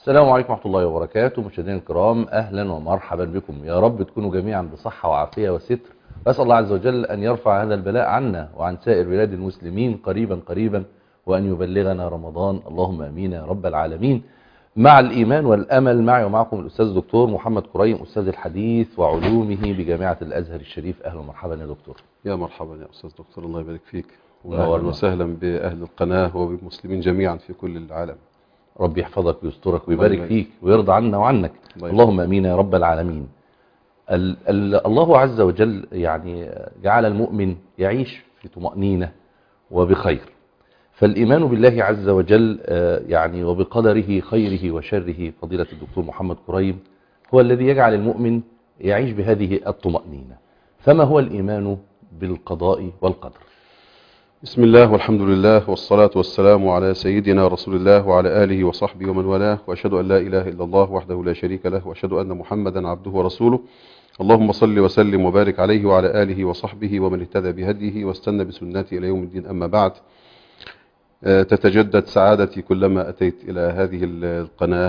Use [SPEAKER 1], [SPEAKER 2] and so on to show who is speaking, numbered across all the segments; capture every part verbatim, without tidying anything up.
[SPEAKER 1] السلام عليكم ورحمة الله وبركاته. مشاهدينا الكرام، أهلا ومرحبا بكم. يا رب تكونوا جميعا بصحة وعافية وستر. أسأل الله عز وجل أن يرفع هذا البلاء عنا وعن سائر بلاد المسلمين قريبا قريبا، وأن يبلغنا رمضان، اللهم أمين يا رب العالمين. مع الإيمان والأمل، معي ومعكم الأستاذ الدكتور محمد كريم، أستاذ الحديث وعلومه بجامعة الأزهر الشريف. أهلا ومرحبا يا دكتور.
[SPEAKER 2] يا مرحبا يا أستاذ دكتور، الله يبارك فيك، وأهلا وسهلا بأهل القناة وبالمسلمين جميعا في كل العالم.
[SPEAKER 1] ربي يحفظك ويسترك ويبارك فيك ويرضى عنا وعنك، اللهم امين يا رب العالمين. ال ال الله عز وجل يعني جعل المؤمن يعيش في طمأنينة وبخير، فالإيمان بالله عز وجل يعني وبقدره خيره وشره، فضيلة الدكتور محمد كريم، هو الذي يجعل المؤمن يعيش بهذه الطمأنينة. فما هو الإيمان بالقضاء والقدر؟
[SPEAKER 2] بسم الله والحمد لله والصلاة والسلام على سيدنا رسول الله وعلى آله وصحبه ومن والاه، وأشهد أن لا إله إلا الله وحده لا شريك له، وأشهد أن محمدا عبده ورسوله. اللهم صل وسلم وبارك عليه وعلى آله وصحبه ومن اهتدى بهديه واستنى بسنته إلى يوم الدين. أما بعد، تتجدد سعادتي كلما أتيت إلى هذه القناة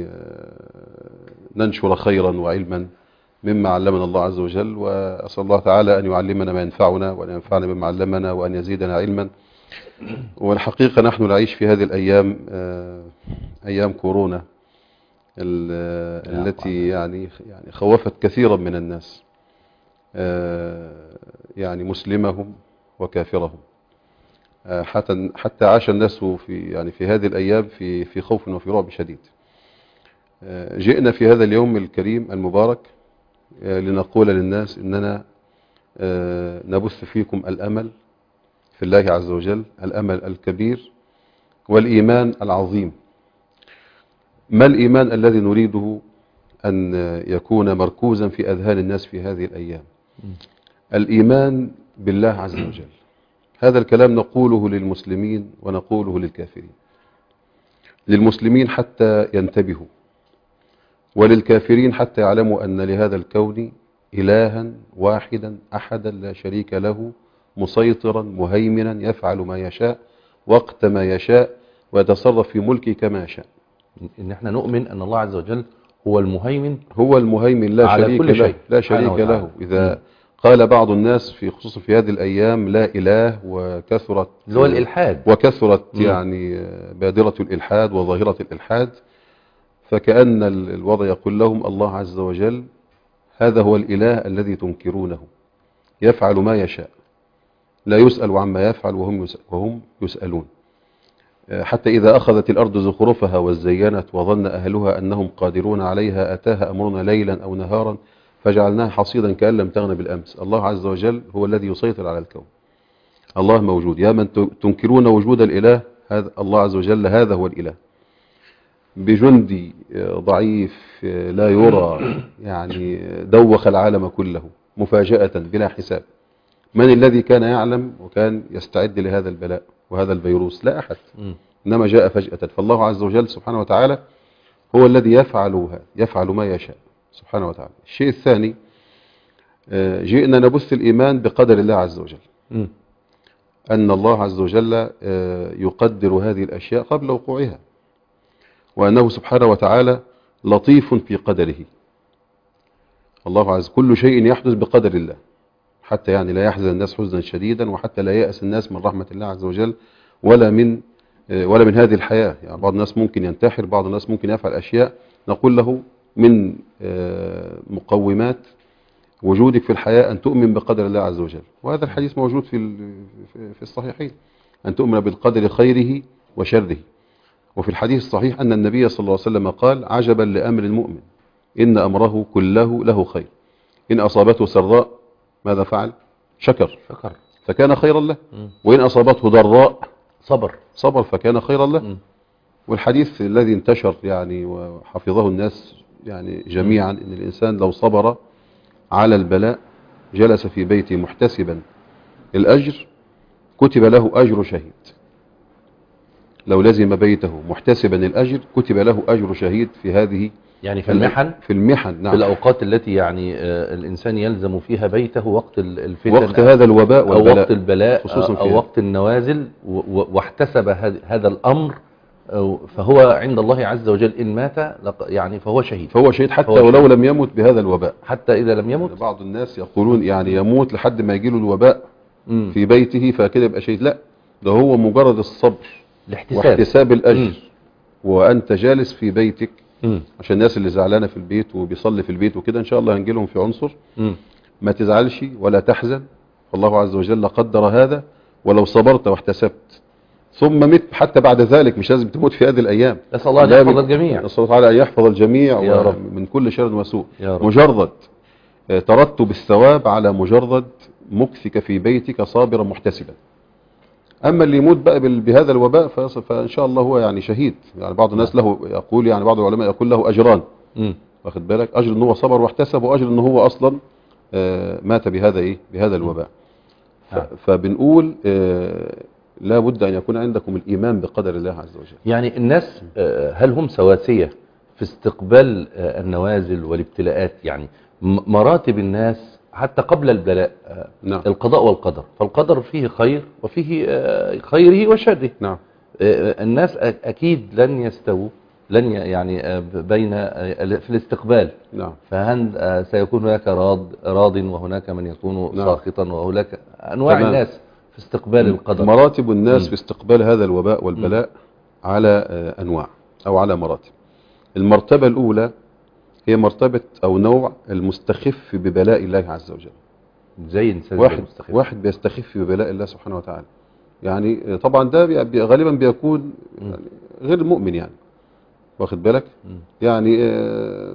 [SPEAKER 2] لننشر خيرا وعلما مما علمنا الله عز وجل، وأسأل الله تعالى أن يعلمنا ما ينفعنا وأن ينفعنا بما علمنا وأن يزيدنا علما. والحقيقة نحن نعيش في هذه الأيام أيام كورونا التي يعني يعني خوفت كثيرا من الناس، يعني مسلمهم وكافرهم، حتى حتى عاش الناس في يعني في هذه الأيام في في خوف وفي رعب شديد. جئنا في هذا اليوم الكريم المبارك لنقول للناس إننا نبث فيكم الأمل في الله عز وجل، الأمل الكبير والإيمان العظيم. ما الإيمان الذي نريده أن يكون مركوزا في أذهان الناس في هذه الأيام؟ الإيمان بالله عز وجل. هذا الكلام نقوله للمسلمين ونقوله للكافرين. للمسلمين حتى ينتبهوا، وللكافرين حتى يعلموا أن لهذا الكون إلها واحدا أحدا لا شريك له، مسيطرا مهيمنا يفعل ما يشاء وقت ما يشاء ويتصرف في ملكه كما يشاء.
[SPEAKER 1] إن احنا نؤمن أن الله عز وجل هو المهيمن،
[SPEAKER 2] هو المهيمن لا
[SPEAKER 1] على
[SPEAKER 2] شريك
[SPEAKER 1] كل
[SPEAKER 2] له
[SPEAKER 1] شيء
[SPEAKER 2] لا شريك له. إذا م. قال بعض الناس في خصوص في هذه الأيام لا إله، وكثرت
[SPEAKER 1] اللي هو الإلحاد،
[SPEAKER 2] وكثرت م. يعني بادرة الإلحاد وظاهرة الإلحاد، فكأن الوضع يقول لهم الله عز وجل هذا هو الإله الذي تنكرونه، يفعل ما يشاء، لا يسأل عما يفعل وهم وهم يسألون. حتى إذا أخذت الأرض زخرفها وزينت وظن أهلها أنهم قادرون عليها أتاها أمرنا ليلا أو نهارا فجعلناها حصيدا كأن لم تغن بالأمس. الله عز وجل هو الذي يسيطر على الكون. الله موجود. يا من تنكرون وجود الإله، هذا الله عز وجل هذا هو الإله، بجندي ضعيف لا يرى، يعني دوخ العالم كله مفاجأة بلا حساب. من الذي كان يعلم وكان يستعد لهذا البلاء وهذا الفيروس؟ لا أحد، إنما جاء فجأة. فالله عز وجل سبحانه وتعالى هو الذي يفعل يفعل ما يشاء سبحانه وتعالى. الشيء الثاني، جئنا نبث الإيمان بقدر الله عز وجل، أن الله عز وجل يقدر هذه الأشياء قبل وقوعها، وأنه سبحانه وتعالى لطيف في قدره. الله عز كل شيء يحدث بقدر الله، حتى يعني لا يحزن الناس حزنا شديدا، وحتى لا يأس الناس من رحمة الله عز وجل ولا من ولا من هذه الحياة. يعني بعض الناس ممكن ينتحر، بعض الناس ممكن يفعل أشياء، نقول له من مقومات وجودك في الحياة أن تؤمن بقدر الله عز وجل. وهذا الحديث موجود في في الصحيحين، أن تؤمن بالقدر خيره وشره. وفي الحديث الصحيح أن النبي صلى الله عليه وسلم قال: عجبا لأمر المؤمن، إن أمره كله له خير، إن أصابته سراء ماذا فعل؟ شكر
[SPEAKER 1] شكر
[SPEAKER 2] فكان خيرا له، وإن أصابته ضراء
[SPEAKER 1] صبر
[SPEAKER 2] صبر فكان خيرا له. والحديث الذي انتشر يعني وحفظه الناس يعني جميعا، إن الإنسان لو صبر على البلاء جلس في بيته محتسبا الأجر كتب له أجر شهيد. لو لزم بيته محتسبا الأجر كتب له أجر شهيد في هذه
[SPEAKER 1] يعني في المحن
[SPEAKER 2] في المحن نعم،
[SPEAKER 1] في الأوقات التي يعني الإنسان يلزم فيها بيته وقت الفتن،
[SPEAKER 2] وقت هذا الوباء
[SPEAKER 1] والبلاء، أو وقت البلاء
[SPEAKER 2] خصوصا
[SPEAKER 1] أو وقت النوازل، واحتسب هذا الأمر فهو عند الله عز وجل إن مات لق- يعني فهو شهيد.
[SPEAKER 2] فهو شهيد حتى
[SPEAKER 1] فهو
[SPEAKER 2] ولو
[SPEAKER 1] شهيد.
[SPEAKER 2] لم يمت بهذا الوباء.
[SPEAKER 1] حتى إذا لم يمت.
[SPEAKER 2] بعض الناس يقولون يعني يموت لحد ما يجيله الوباء
[SPEAKER 1] مم.
[SPEAKER 2] في بيته فكده يبقى شهيد. لا، ده هو مجرد الصبر
[SPEAKER 1] الاحتساب
[SPEAKER 2] واحتساب الأجر
[SPEAKER 1] مم.
[SPEAKER 2] وأنت جالس في بيتك.
[SPEAKER 1] مم.
[SPEAKER 2] عشان الناس اللي زعلانة في البيت وبيصلي في البيت وكده إن شاء الله هنجيلهم في عنصر.
[SPEAKER 1] مم.
[SPEAKER 2] ما تزعلش ولا تحزن، الله عز وجل قدر هذا، ولو صبرت واحتسبت ثم مت حتى بعد ذلك، مش لازم تموت في هذه الأيام.
[SPEAKER 1] نسأل الله أن
[SPEAKER 2] لا،
[SPEAKER 1] يحفظ الجميع.
[SPEAKER 2] نسأل الله تعالى أن يحفظ الجميع
[SPEAKER 1] يا رب.
[SPEAKER 2] من كل شر وسوء.
[SPEAKER 1] يا رب.
[SPEAKER 2] مجرد آه، ترتب الثواب على مجرد مكثك في بيتك صابرا محتسبا. أما اللي يموت بقى بال- بهذا الوباء فيص- فإن شاء الله هو يعني شهيد. يعني بعض الناس له يقول، يعني بعض العلماء يقول له أجران،
[SPEAKER 1] مم.
[SPEAKER 2] واخد بالك، أجر إن هو صبر واحتسب، وأجر إن هو أصلا آه، مات بهذا إيه بهذا الوباء. ف-
[SPEAKER 1] نعم.
[SPEAKER 2] فبنقول آه، لا بد أن يكون عندكم الإيمان بقدر الله عز وجل.
[SPEAKER 1] يعني الناس آه، هل هم سواسية في استقبال آه، النوازل والابتلاءات؟ يعني م- مراتب الناس حتى قبل البلاء آه،
[SPEAKER 2] نعم.
[SPEAKER 1] القضاء والقدر، فالقدر فيه خير وفيه آه، خيره وشره.
[SPEAKER 2] نعم.
[SPEAKER 1] آه، الناس أ- أكيد لن يستووا، لن ي- يعني آه، ب- بين آه، في الاستقبال.
[SPEAKER 2] نعم.
[SPEAKER 1] فهن آه، سيكون هناك راض راض وهناك من يكون
[SPEAKER 2] نعم.
[SPEAKER 1] ساخطا، وهناك أنواع
[SPEAKER 2] تمام.
[SPEAKER 1] الناس في استقبال القدر.
[SPEAKER 2] مراتب الناس
[SPEAKER 1] مم.
[SPEAKER 2] في استقبال هذا الوباء والبلاء على آه، أنواع أو على مراتب. المرتبة الأولى هي مرتبة أو نوع المستخف ببلاء الله عز وجل.
[SPEAKER 1] زي إنسان
[SPEAKER 2] واحد
[SPEAKER 1] المستخف.
[SPEAKER 2] واحد بيستخف ببلاء الله سبحانه وتعالى. يعني آه، طبعا ده بي- بي- غالبا بيكون يعني غير المؤمن، يعني واخد بالك،
[SPEAKER 1] مم.
[SPEAKER 2] يعني آه،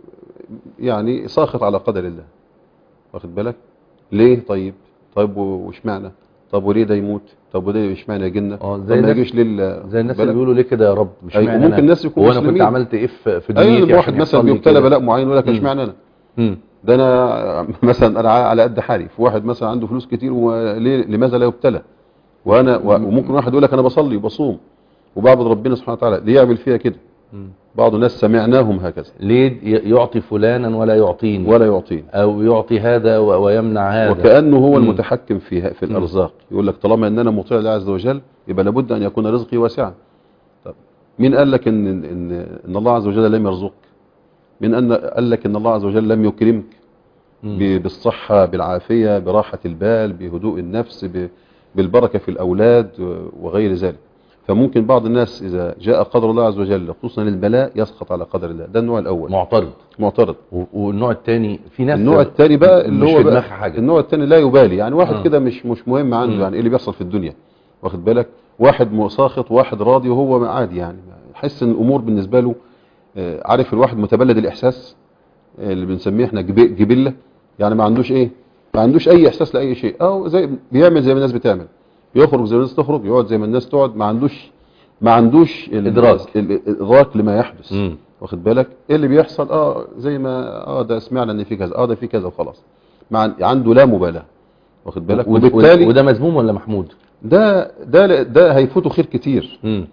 [SPEAKER 2] يعني ساخط على قدر الله، واخد بالك. ليه؟ طيب طيب وش معنى؟ طب وليه ده يموت؟ طب وليه مش معنى يجينا؟
[SPEAKER 1] اه
[SPEAKER 2] طب
[SPEAKER 1] زي
[SPEAKER 2] ما
[SPEAKER 1] الناس
[SPEAKER 2] يجيش لل
[SPEAKER 1] زي الناس اللي بيقولوا ليه كده يا رب، مش
[SPEAKER 2] أي،
[SPEAKER 1] معنى
[SPEAKER 2] وممكن الناس يكونوا
[SPEAKER 1] وانا كنت
[SPEAKER 2] مسلمين.
[SPEAKER 1] عملت ايه في في دنيتي
[SPEAKER 2] ايوه،
[SPEAKER 1] عشان
[SPEAKER 2] واحد مثلا
[SPEAKER 1] يحصل لي
[SPEAKER 2] بيبتلى
[SPEAKER 1] كده؟
[SPEAKER 2] بلاء معين يقول لك
[SPEAKER 1] مم.
[SPEAKER 2] مش معنى انا
[SPEAKER 1] مم.
[SPEAKER 2] ده انا مثلا انا على قد حالي. في واحد مثلا عنده فلوس كتير وليه لماذا لا يبتلى؟ وانا و- وممكن واحد يقول لك انا بصلي وبصوم وبعبد ربنا سبحانه وتعالى، ليه يعمل فيها كده؟
[SPEAKER 1] مم.
[SPEAKER 2] بعض الناس سمعناهم هكذا.
[SPEAKER 1] ليه ي- يعطي فلانا ولا يعطيني،
[SPEAKER 2] ولا يعطين،
[SPEAKER 1] او يعطي هذا و- ويمنع هذا،
[SPEAKER 2] وكأنه هو
[SPEAKER 1] مم.
[SPEAKER 2] المتحكم في في الارزاق. يقول لك طالما ان انا مطيع لله عز وجل يبقى لابد ان يكون رزقي واسعا. طب مين قال لك ان ان ان الله عز وجل لم يرزقك؟ مين ان قال لك ان الله عز وجل لم يكرمك
[SPEAKER 1] مم.
[SPEAKER 2] ب- بالصحة، بالعافية، براحة البال، بهدوء النفس، ب- بالبركة في الأولاد وغير ذلك؟ فممكن بعض الناس إذا جاء قدر الله عز وجل خصوصا البلاء يسقط على قدر الله. ده النوع الأول،
[SPEAKER 1] معترض.
[SPEAKER 2] معترض.
[SPEAKER 1] و- والنوع الثاني في ناس
[SPEAKER 2] النوع الثاني بقى اللي
[SPEAKER 1] مش
[SPEAKER 2] هو
[SPEAKER 1] في
[SPEAKER 2] بقى
[SPEAKER 1] دماغها حاجة.
[SPEAKER 2] النوع الثاني لا يبالي، يعني واحد
[SPEAKER 1] آه.
[SPEAKER 2] كده مش مش مهم عنده
[SPEAKER 1] مم.
[SPEAKER 2] يعني ايه اللي بيحصل في الدنيا، واخد بالك. واحد ساخط وواحد راضي وهو عادي، يعني يحس ان الامور بالنسبه له آه، عارف الواحد متبلد الاحساس آه، اللي بنسميه احنا جب- جبله، يعني ما عندوش ايه ما عندوش اي احساس لاي شيء، او زي بيعمل زي ما الناس بتعمل، يخرج زي ما الناس تخرج، يقعد زي ما الناس تقعد، ما عندوش ما عندوش ال-
[SPEAKER 1] إدراك.
[SPEAKER 2] ال- الادراك لما يحدث.
[SPEAKER 1] مم.
[SPEAKER 2] واخد بالك ايه اللي بيحصل؟ اه زي ما اه ده سمعنا ان في كذا، اه ده في كذا وخلاص. مع عنده لا مبالاة، واخد بالك.
[SPEAKER 1] و- و-
[SPEAKER 2] وبالتالي
[SPEAKER 1] وده مذموم ولا محمود؟
[SPEAKER 2] ده ده ده هيفوته خير كتير
[SPEAKER 1] مم.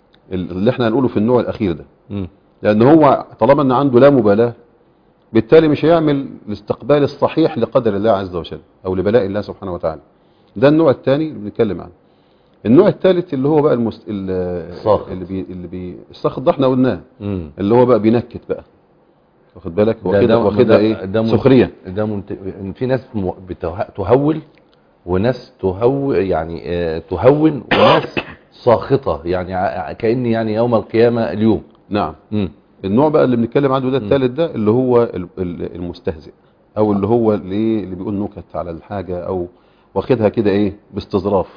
[SPEAKER 2] اللي احنا هنقوله في النوع الاخير ده.
[SPEAKER 1] مم.
[SPEAKER 2] لان هو طالما ان عنده لا مبالاة بالتالي مش هيعمل الاستقبال الصحيح لقدر الله عز وجل او لبلاء الله سبحانه وتعالى. ده النوع الثاني اللي بنتكلم عنه. النوع الثالث اللي هو بقى المست... ال-
[SPEAKER 1] الساخط.
[SPEAKER 2] اللي بي... اللي بي... الساخط ده احنا قلناه،
[SPEAKER 1] مم.
[SPEAKER 2] اللي هو بقى بينكت بقى، واخد بالك،
[SPEAKER 1] ده-
[SPEAKER 2] واخدها
[SPEAKER 1] ده-
[SPEAKER 2] واخدها
[SPEAKER 1] ده-
[SPEAKER 2] ايه
[SPEAKER 1] ده من-
[SPEAKER 2] سخرية.
[SPEAKER 1] ده منت... في ناس م- بته- تهول، وناس تهو يعني آه، تهون، وناس ساخطة، يعني ع- كأن يعني يوم القيامة اليوم.
[SPEAKER 2] نعم.
[SPEAKER 1] مم.
[SPEAKER 2] النوع بقى اللي بنتكلم عنه ده الثالث ده اللي هو ال- ال- المستهزئ، او اللي هو اللي إيه؟ اللي بيقول نكت على الحاجة او واخدها كده ايه باستظراف.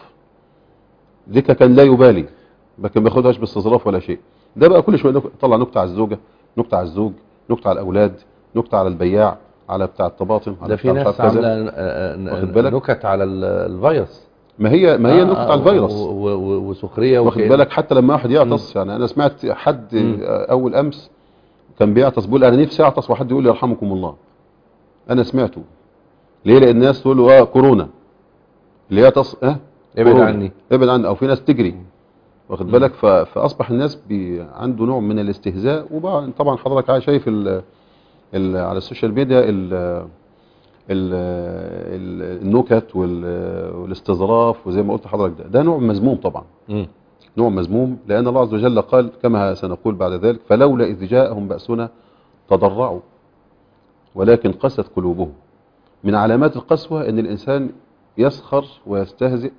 [SPEAKER 2] دي كان لا يبالي، ما كان بياخدهاش باستظراف ولا شيء. ده بقى كل شويه نك- طلع نكته على الزوجه، نكته على الزوج، نكته على الاولاد، نكته على البياع، على بتاع الطماطم، على
[SPEAKER 1] ده
[SPEAKER 2] بتاع
[SPEAKER 1] في
[SPEAKER 2] مش
[SPEAKER 1] ناس
[SPEAKER 2] عارف كذا.
[SPEAKER 1] عاملة آه،
[SPEAKER 2] واخد بالك؟
[SPEAKER 1] نكت على ال- الفيروس.
[SPEAKER 2] ما هي ما هي
[SPEAKER 1] آه،
[SPEAKER 2] نكته
[SPEAKER 1] آه،
[SPEAKER 2] على الفيروس،
[SPEAKER 1] و- و- و- وسخرية،
[SPEAKER 2] واخد
[SPEAKER 1] وكأن-
[SPEAKER 2] بالك. حتى لما واحد يعطس، يعني انا سمعت حد
[SPEAKER 1] مم.
[SPEAKER 2] اول امس كان بيعطس بيقول انا نفسي اعطس وحد يقول لي يرحمكم الله. انا سمعته. ليه؟ لان الناس تقول له اه كورونا، اللي يعطس اه
[SPEAKER 1] ابعد
[SPEAKER 2] كورونا.
[SPEAKER 1] عني.
[SPEAKER 2] ابعد عني، او في ناس تجري، واخد
[SPEAKER 1] مم.
[SPEAKER 2] بالك. ف- فاصبح الناس بي عنده نوع من الاستهزاء. وطبعا حضرتك عايز شايف ال ال على السوشيال ميديا ال ال ال النكت وال- والاستظراف، وزي ما قلت لحضرتك ده ده نوع مذموم طبعا.
[SPEAKER 1] مم.
[SPEAKER 2] نوع مذموم، لأن الله عز وجل قال كما سنقول بعد ذلك فلولا إذ جاءهم بأسنا تضرعوا ولكن قست قلوبهم. من علامات القسوة أن الإنسان يسخر ويستهزئ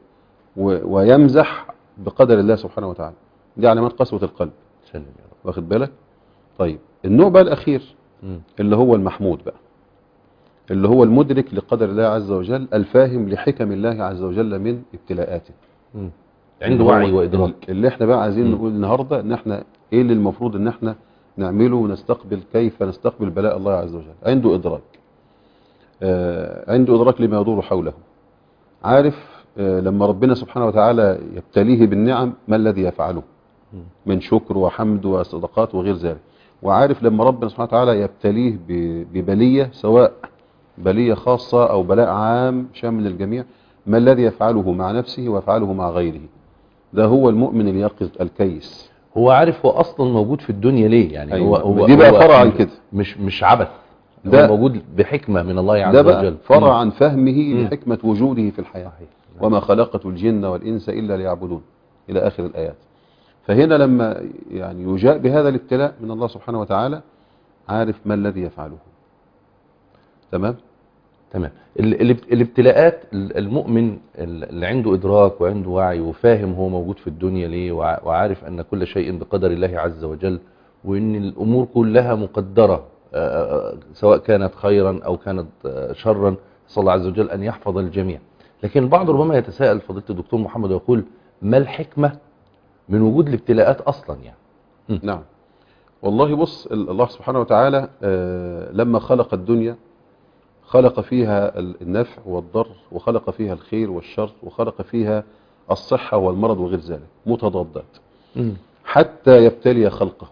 [SPEAKER 2] ويمزح بقدر الله سبحانه وتعالى، دي علامات قسوة القلب. واخد بالك؟ طيب النوع بقى الأخير اللي هو المحمود بقى، اللي هو المدرك لقدر الله عز وجل، الفاهم لحكم الله عز وجل من ابتلاءاته،
[SPEAKER 1] عنده وعي وإدراك.
[SPEAKER 2] اللي احنا بقى عايزين نقول النهاردة ان احنا ايه اللي المفروض ان احنا نعمله ونستقبل، كيف نستقبل بلاء الله عز وجل. عنده إدراك، آه عنده إدراك لما يدور حوله، عارف آه لما ربنا سبحانه وتعالى يبتليه بالنعم ما الذي يفعله من شكر وحمد وصدقات وغير ذلك، وعارف لما ربنا سبحانه وتعالى يبتليه ببلية، سواء بلية خاصة أو بلاء عام شامل الجميع، ما الذي يفعله مع نفسه ويفعله مع غيره. ده هو المؤمن اليقظ الكيس،
[SPEAKER 1] هو عارف هو أصلا موجود في الدنيا ليه. يعني
[SPEAKER 2] أيوة.
[SPEAKER 1] هو, هو
[SPEAKER 2] دي بقى
[SPEAKER 1] هو
[SPEAKER 2] فرع عن كده،
[SPEAKER 1] مش مش عبث،
[SPEAKER 2] ده
[SPEAKER 1] هو موجود بحكمة من الله عز
[SPEAKER 2] ده بقى
[SPEAKER 1] وجل.
[SPEAKER 2] فرع عن فهمه
[SPEAKER 1] مم.
[SPEAKER 2] لحكمة وجوده في الحياة. وما خلقت الجن والإنس إلا ليعبدون إلى آخر الآيات. فهنا لما يعني يجاء بهذا الابتلاء من الله سبحانه وتعالى، عارف ما الذي يفعله. تمام
[SPEAKER 1] تمام. الابتلاءات، المؤمن اللي عنده إدراك وعنده وعي وفاهم هو موجود في الدنيا ليه، وعارف أن كل شيء بقدر الله عز وجل، وأن الأمور كلها مقدرة سواء كانت خيرا أو كانت شرا، صلى الله عز وجل أن يحفظ الجميع. لكن البعض ربما يتساءل فضيلة الدكتور محمد ويقول ما الحكمة من وجود الابتلاءات أصلا يعني؟ م.
[SPEAKER 2] نعم والله بص، الله سبحانه وتعالى لما خلق الدنيا خلق فيها النفع والضر، وخلق فيها الخير والشر، وخلق فيها الصحة والمرض وغير ذلك متضادات، م. حتى يبتلي خلقه.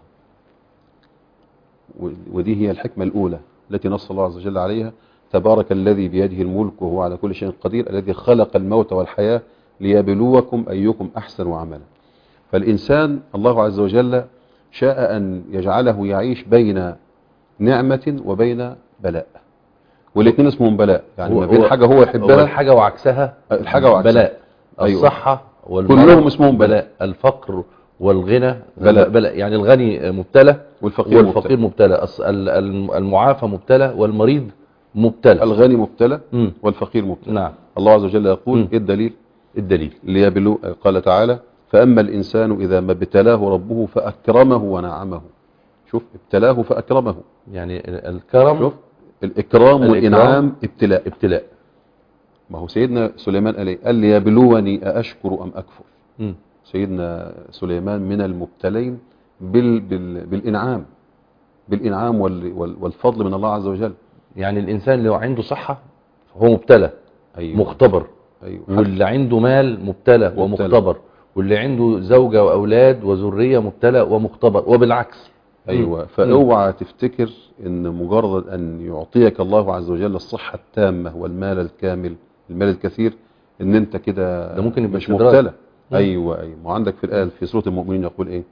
[SPEAKER 2] ودي هي الحكمة الأولى التي نص الله عز وجل عليها: تبارك الذي بيده الملك وهو على كل شيء قدير، الذي خلق الموت والحياة ليبلوكم أيكم أحسن عملا. فالإنسان الله عز وجل شاء أن يجعله يعيش بين نعمة وبين بلاء، والاثنين اسمهم بلاء، يعني ما بين حاجة هو يحبها،
[SPEAKER 1] الحاجة وعكسها
[SPEAKER 2] الحاجة وعكسها
[SPEAKER 1] بلاء.
[SPEAKER 2] أيوة.
[SPEAKER 1] الصحة والمرض
[SPEAKER 2] كلهم اسمهم بلاء.
[SPEAKER 1] الفقر والغنى
[SPEAKER 2] بلاء.
[SPEAKER 1] بلاء، يعني الغني مبتلى
[SPEAKER 2] والفقير,
[SPEAKER 1] والفقير مبتلى، المعافى مبتلى والمريض مبتلى،
[SPEAKER 2] الغني مبتلى والفقير مبتلى.
[SPEAKER 1] نعم.
[SPEAKER 2] الله عز وجل يقول
[SPEAKER 1] م.
[SPEAKER 2] إيه الدليل؟
[SPEAKER 1] الدليل
[SPEAKER 2] ليبلو، قال تعالى: فأما الإنسان إذا ما ابتلاه ربه فأكرمه ونعمه. شوف، ابتلاه فأكرمه،
[SPEAKER 1] يعني الكرم،
[SPEAKER 2] شوف الإكرام والإنعام ابتلاء.
[SPEAKER 1] ابتلاء.
[SPEAKER 2] ما هو سيدنا سليمان قال ايه؟ قال ليبلوني أأشكر أم أكفر. م. سيدنا سليمان من المبتلين بال بال بالإنعام بالإنعام وال وال والفضل من الله عز وجل.
[SPEAKER 1] يعني الإنسان لو عنده صحة هو مبتلى، أيوة. مختبر، أيوة. واللي عنده مال مبتلى, مبتلى ومختبر، واللي عنده زوجة وأولاد وذرية مبتلى ومختبر، وبالعكس.
[SPEAKER 2] أيوة. فاوعى تفتكر ان مجرد ان يعطيك الله عز وجل الصحة التامة والمال الكامل، المال الكثير، ان انت كده
[SPEAKER 1] ده ممكن يبقى
[SPEAKER 2] مش مبتلى. ايوه ايوه وعندك في الآية في سورة المؤمنين يقول ايه؟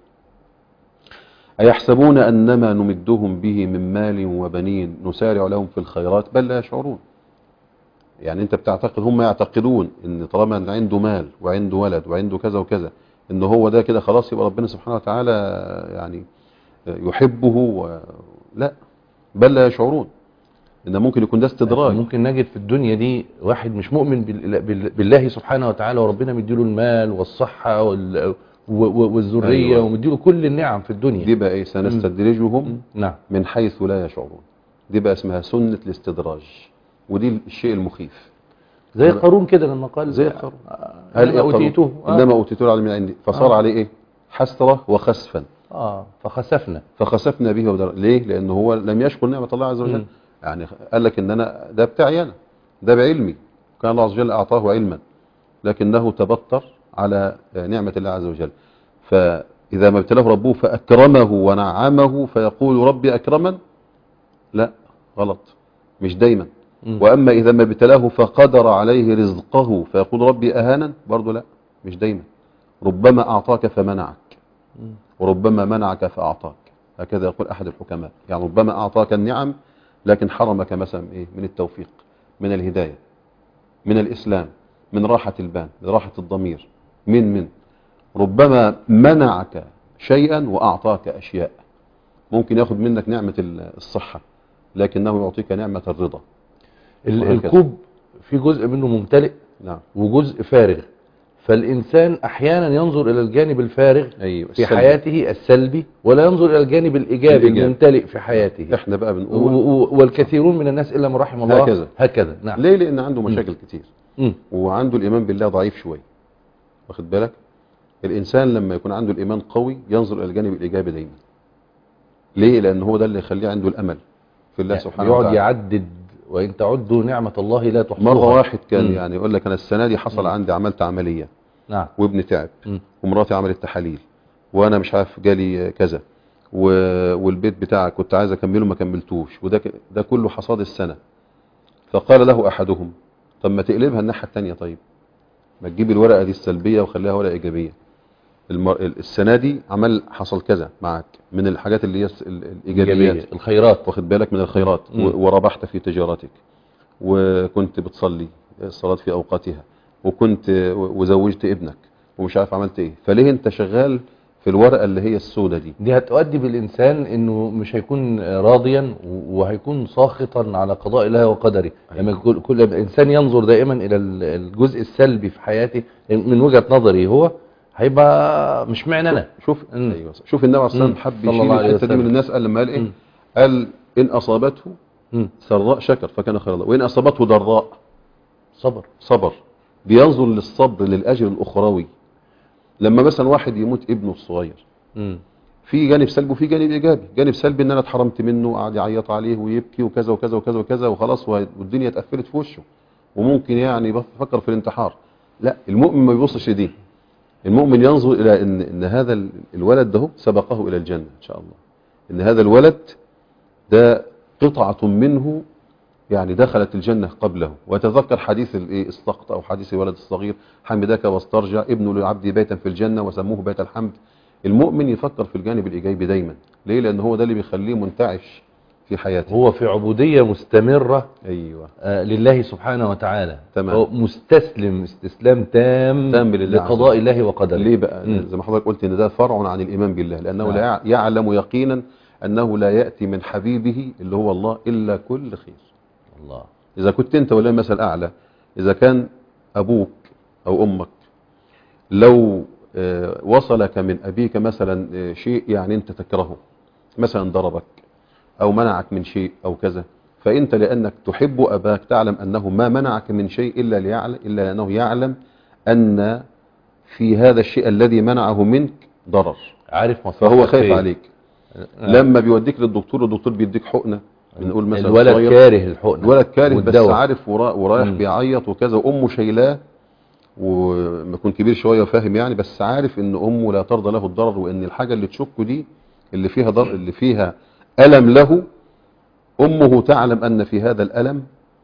[SPEAKER 2] أيحسبون أنما نمدهم به من مال وبنين نسارع لهم في الخيرات بل لا يشعرون. يعني انت بتعتقد، هم يعتقدون ان طالما عنده مال وعنده ولد وعنده كذا وكذا ان هو ده كده خلاص يبقى ربنا سبحانه وتعالى يعني يحبه و... لا، بل لا يشعرون ان ممكن يكون ده استدراج.
[SPEAKER 1] ممكن نجد في الدنيا دي واحد مش مؤمن بالله سبحانه وتعالى، وربنا مديله المال والصحة وال... والذرية، أيوة. ومديله كل النعم في الدنيا.
[SPEAKER 2] دي بقى ايه؟ سنستدرجهم
[SPEAKER 1] نعم.
[SPEAKER 2] من حيث لا يشعرون. دي بقى اسمها سنة الاستدراج، ودي الشيء المخيف.
[SPEAKER 1] زي قارون كده لما قال
[SPEAKER 2] زي قارون
[SPEAKER 1] هل اوتيته
[SPEAKER 2] انما اوتيته على من عندي، فصار آه. عليه ايه؟ حسرة وخسفا.
[SPEAKER 1] اه فخسفنا
[SPEAKER 2] فخسفنا به ودر. ليه؟ لانه هو لم يشكر نعمة الله عز وجل. م. يعني قال لك ان انا ده بتاعي انا، ده بعلمي، كان الله عز وجل اعطاه علما، لكنه تبطر على نعمة الله عز وجل. فاذا ما ابتلاه ربه فاكرمه ونعمه فيقول ربي اكرمن، لا، غلط، مش دايما. م. واما اذا ما ابتلاه فقدر عليه رزقه فيقول ربي اهانا، برضه لا، مش دايما. ربما اعطاك فمنعك، وربما منعك فأعطاك، هكذا يقول أحد الحكماء. يعني ربما أعطاك النعم لكن حرمك مثلا إيه؟ من التوفيق، من الهداية، من الإسلام، من راحة البال، راحة الضمير، من من ربما منعك شيئا وأعطاك أشياء. ممكن ياخد منك نعمة الصحة لكنه يعطيك نعمة الرضا.
[SPEAKER 1] الكوب في جزء منه ممتلئ
[SPEAKER 2] نعم.
[SPEAKER 1] وجزء فارغ، فالإنسان أحيانا ينظر إلى الجانب الفارغ
[SPEAKER 2] أيوة.
[SPEAKER 1] في
[SPEAKER 2] السلبي.
[SPEAKER 1] حياته السلبي، ولا ينظر إلى الجانب الإيجابي
[SPEAKER 2] الإيجابي.
[SPEAKER 1] الممتلئ في حياته.
[SPEAKER 2] احنا بقى بنقول
[SPEAKER 1] والكثيرون من الناس إلا من رحم الله
[SPEAKER 2] هكذا
[SPEAKER 1] هكذا. نعم.
[SPEAKER 2] ليه؟ لأن عنده مشاكل م. كتير
[SPEAKER 1] م.
[SPEAKER 2] وعنده الإيمان بالله ضعيف شوي. واخد بالك؟ الإنسان لما يكون عنده الإيمان قوي ينظر إلى الجانب الإيجابي دايما. ليه؟ لأن هو ده اللي يخليه عنده الأمل في الله
[SPEAKER 1] يعني
[SPEAKER 2] سبحانه وتعالى.
[SPEAKER 1] يقعد يعدد وإن تعدوا نعمة الله لا تحصوها.
[SPEAKER 2] مرة واحد كان م. يعني يقول لك أنا السنة دي حصل
[SPEAKER 1] م.
[SPEAKER 2] عندي عملت عملية.
[SPEAKER 1] نعم.
[SPEAKER 2] وابني تعب
[SPEAKER 1] م.
[SPEAKER 2] ومراتي عملت تحاليل وأنا مش عارف جالي كذا و... والبيت بتاعك كنت عايز أكمله ما كملتوش، وده ك... ده كله حصاد السنة. فقال له أحدهم طب ما تقلبها الناحية التانية، طيب ما تجيب الورقة دي السلبية وخليها ورقة إيجابية. المر... السنة دي عمل حصل كذا معك من الحاجات اللي هي الإيجابيات،
[SPEAKER 1] الخيرات،
[SPEAKER 2] واخد بالك من الخيرات و... وربحت في تجارتك، وكنت بتصلي الصلاة في أوقاتها، وكنت وزوجت ابنك ومش عارف عملت ايه. فليه انت شغال في الورقة اللي هي السودة دي؟
[SPEAKER 1] دي هتؤدي بالإنسان انه مش هيكون راضيا وهيكون ساخطا على قضاء الله وقدره. لما يعني كل, كل انسان ينظر دائما الى الجزء السلبي في حياته من وجهة نظري هو هيبقى مش معنى انا.
[SPEAKER 2] شوف ايوه شوف النبي عليه الصلاه والسلام حب يشيل الحته دي من الناس. قال لما قال ايه؟ م. قال ان اصابته سراء شكر فكان خيرا له، وان اصابته ضراء
[SPEAKER 1] صبر.
[SPEAKER 2] صبر. بينظر للصبر للاجر الاخروي. لما مثلا واحد يموت ابنه الصغير م. في جانب سلبي وفي جانب ايجابي. جانب سلبي ان انا اتحرمت منه وقعد يعيط عليه ويبكي وكذا وكذا وكذا وكذا وخلاص والدنيا اتقفلت في وشه وممكن يعني بفكر في الانتحار. لا، المؤمن ما بيبصش لدي. المؤمن ينظر الى ان ان هذا الولد ده سبقه الى الجنه ان شاء الله، ان هذا الولد ده قطعه منه يعني دخلت الجنة قبله. وتذكر حديث السقط أو حديث الولد الصغير حمدك واسترجع ابن للعبد بيتا في الجنة وسموه بيت الحمد. المؤمن يفكر في الجانب الإيجابي دايما. ليه؟ لأن هو ده اللي بيخليه منتعش في حياته.
[SPEAKER 1] هو في عبودية مستمرة
[SPEAKER 2] أيوة.
[SPEAKER 1] آه لله سبحانه وتعالى.
[SPEAKER 2] تمام.
[SPEAKER 1] هو مستسلم استسلام تام,
[SPEAKER 2] تام
[SPEAKER 1] لقضاء الله وقدره.
[SPEAKER 2] ليه بقى؟ م. زي ما حضرتك قلت إن ده فرع عن الإيمان بالله، لأنه نعم. لا يعلم يقينا أنه لا يأتي من حبيبه اللي هو الله إلا كل خير.
[SPEAKER 1] الله.
[SPEAKER 2] إذا كنت أنت ولا مثل أعلى، إذا كان أبوك أو أمك لو وصلك من أبيك مثلا شيء يعني أنت تكرهه، مثلا ضربك أو منعك من شيء أو كذا، فأنت لأنك تحب أباك تعلم أنه ما منعك من شيء إلا ليعلم إلا لأنه يعلم أن في هذا الشيء الذي منعه منك ضرر،
[SPEAKER 1] عارف
[SPEAKER 2] فهو خايف عليك. لما بيوديك للدكتور الدكتور بيديك حقنة، بنقول مثلا
[SPEAKER 1] الولد صغير كاره الحقنة،
[SPEAKER 2] الولد كاره بس عارف ورايح بيعيط وكذا وامه شايلاه وما يكون كبير شويه وفاهم يعني، بس عارف ان امه لا ترضى له الضرر وان الحاجه اللي تشكه دي اللي فيها ضرر اللي فيها الم له، امه تعلم ان في هذا الالم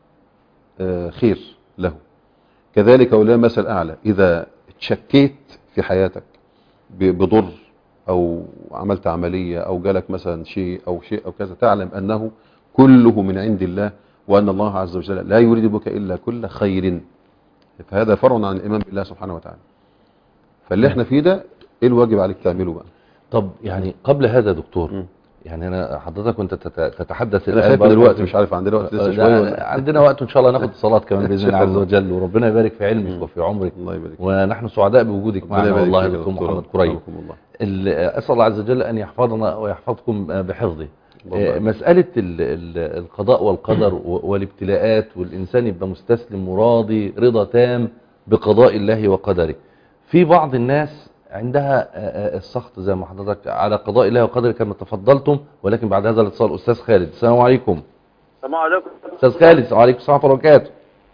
[SPEAKER 2] خير له. كذلك ولله مثل اعلى، اذا تشكيت في حياتك بضر او عملت عمليه او جالك مثلا شيء او شيء او كذا، تعلم انه كله من عند الله وأن الله عز وجل لا يريد بك إلا كل خير. فهذا فرع عن الإيمان بالله سبحانه وتعالى. فاللي احنا فيه ده إيه الواجب عليك تعمله بقى؟
[SPEAKER 1] طب يعني قبل هذا دكتور م. يعني أنا حضرتك كنت تتحدث
[SPEAKER 2] أنا خايف من الوقت، مش عارف عندنا وقت لسه شوية.
[SPEAKER 1] عندنا وقت إن شاء الله ناخد صلاة كمان بإذن الله عز وجل، وربنا يبارك في علمك وفي عمرك.
[SPEAKER 2] الله يبارك.
[SPEAKER 1] ونحن سعداء بوجودك معنا والله يا دكتور محمد قريب. أسأل الله عز وجل أن يحفظنا ويحفظكم بحفظه. مسألة القضاء والقدر والابتلاءات والإنسان يبقى مستسلم وراضي رضا تام بقضاء الله وقدره. في بعض الناس عندها السخط زي ما حضرتك على قضاء الله وقدره كما تفضلتم، ولكن بعد هذا الاتصال أستاذ خالد. السلام عليكم.
[SPEAKER 3] السلام عليكم
[SPEAKER 1] أستاذ خالد. وعليكم السلام ورحمة الله وبركاته.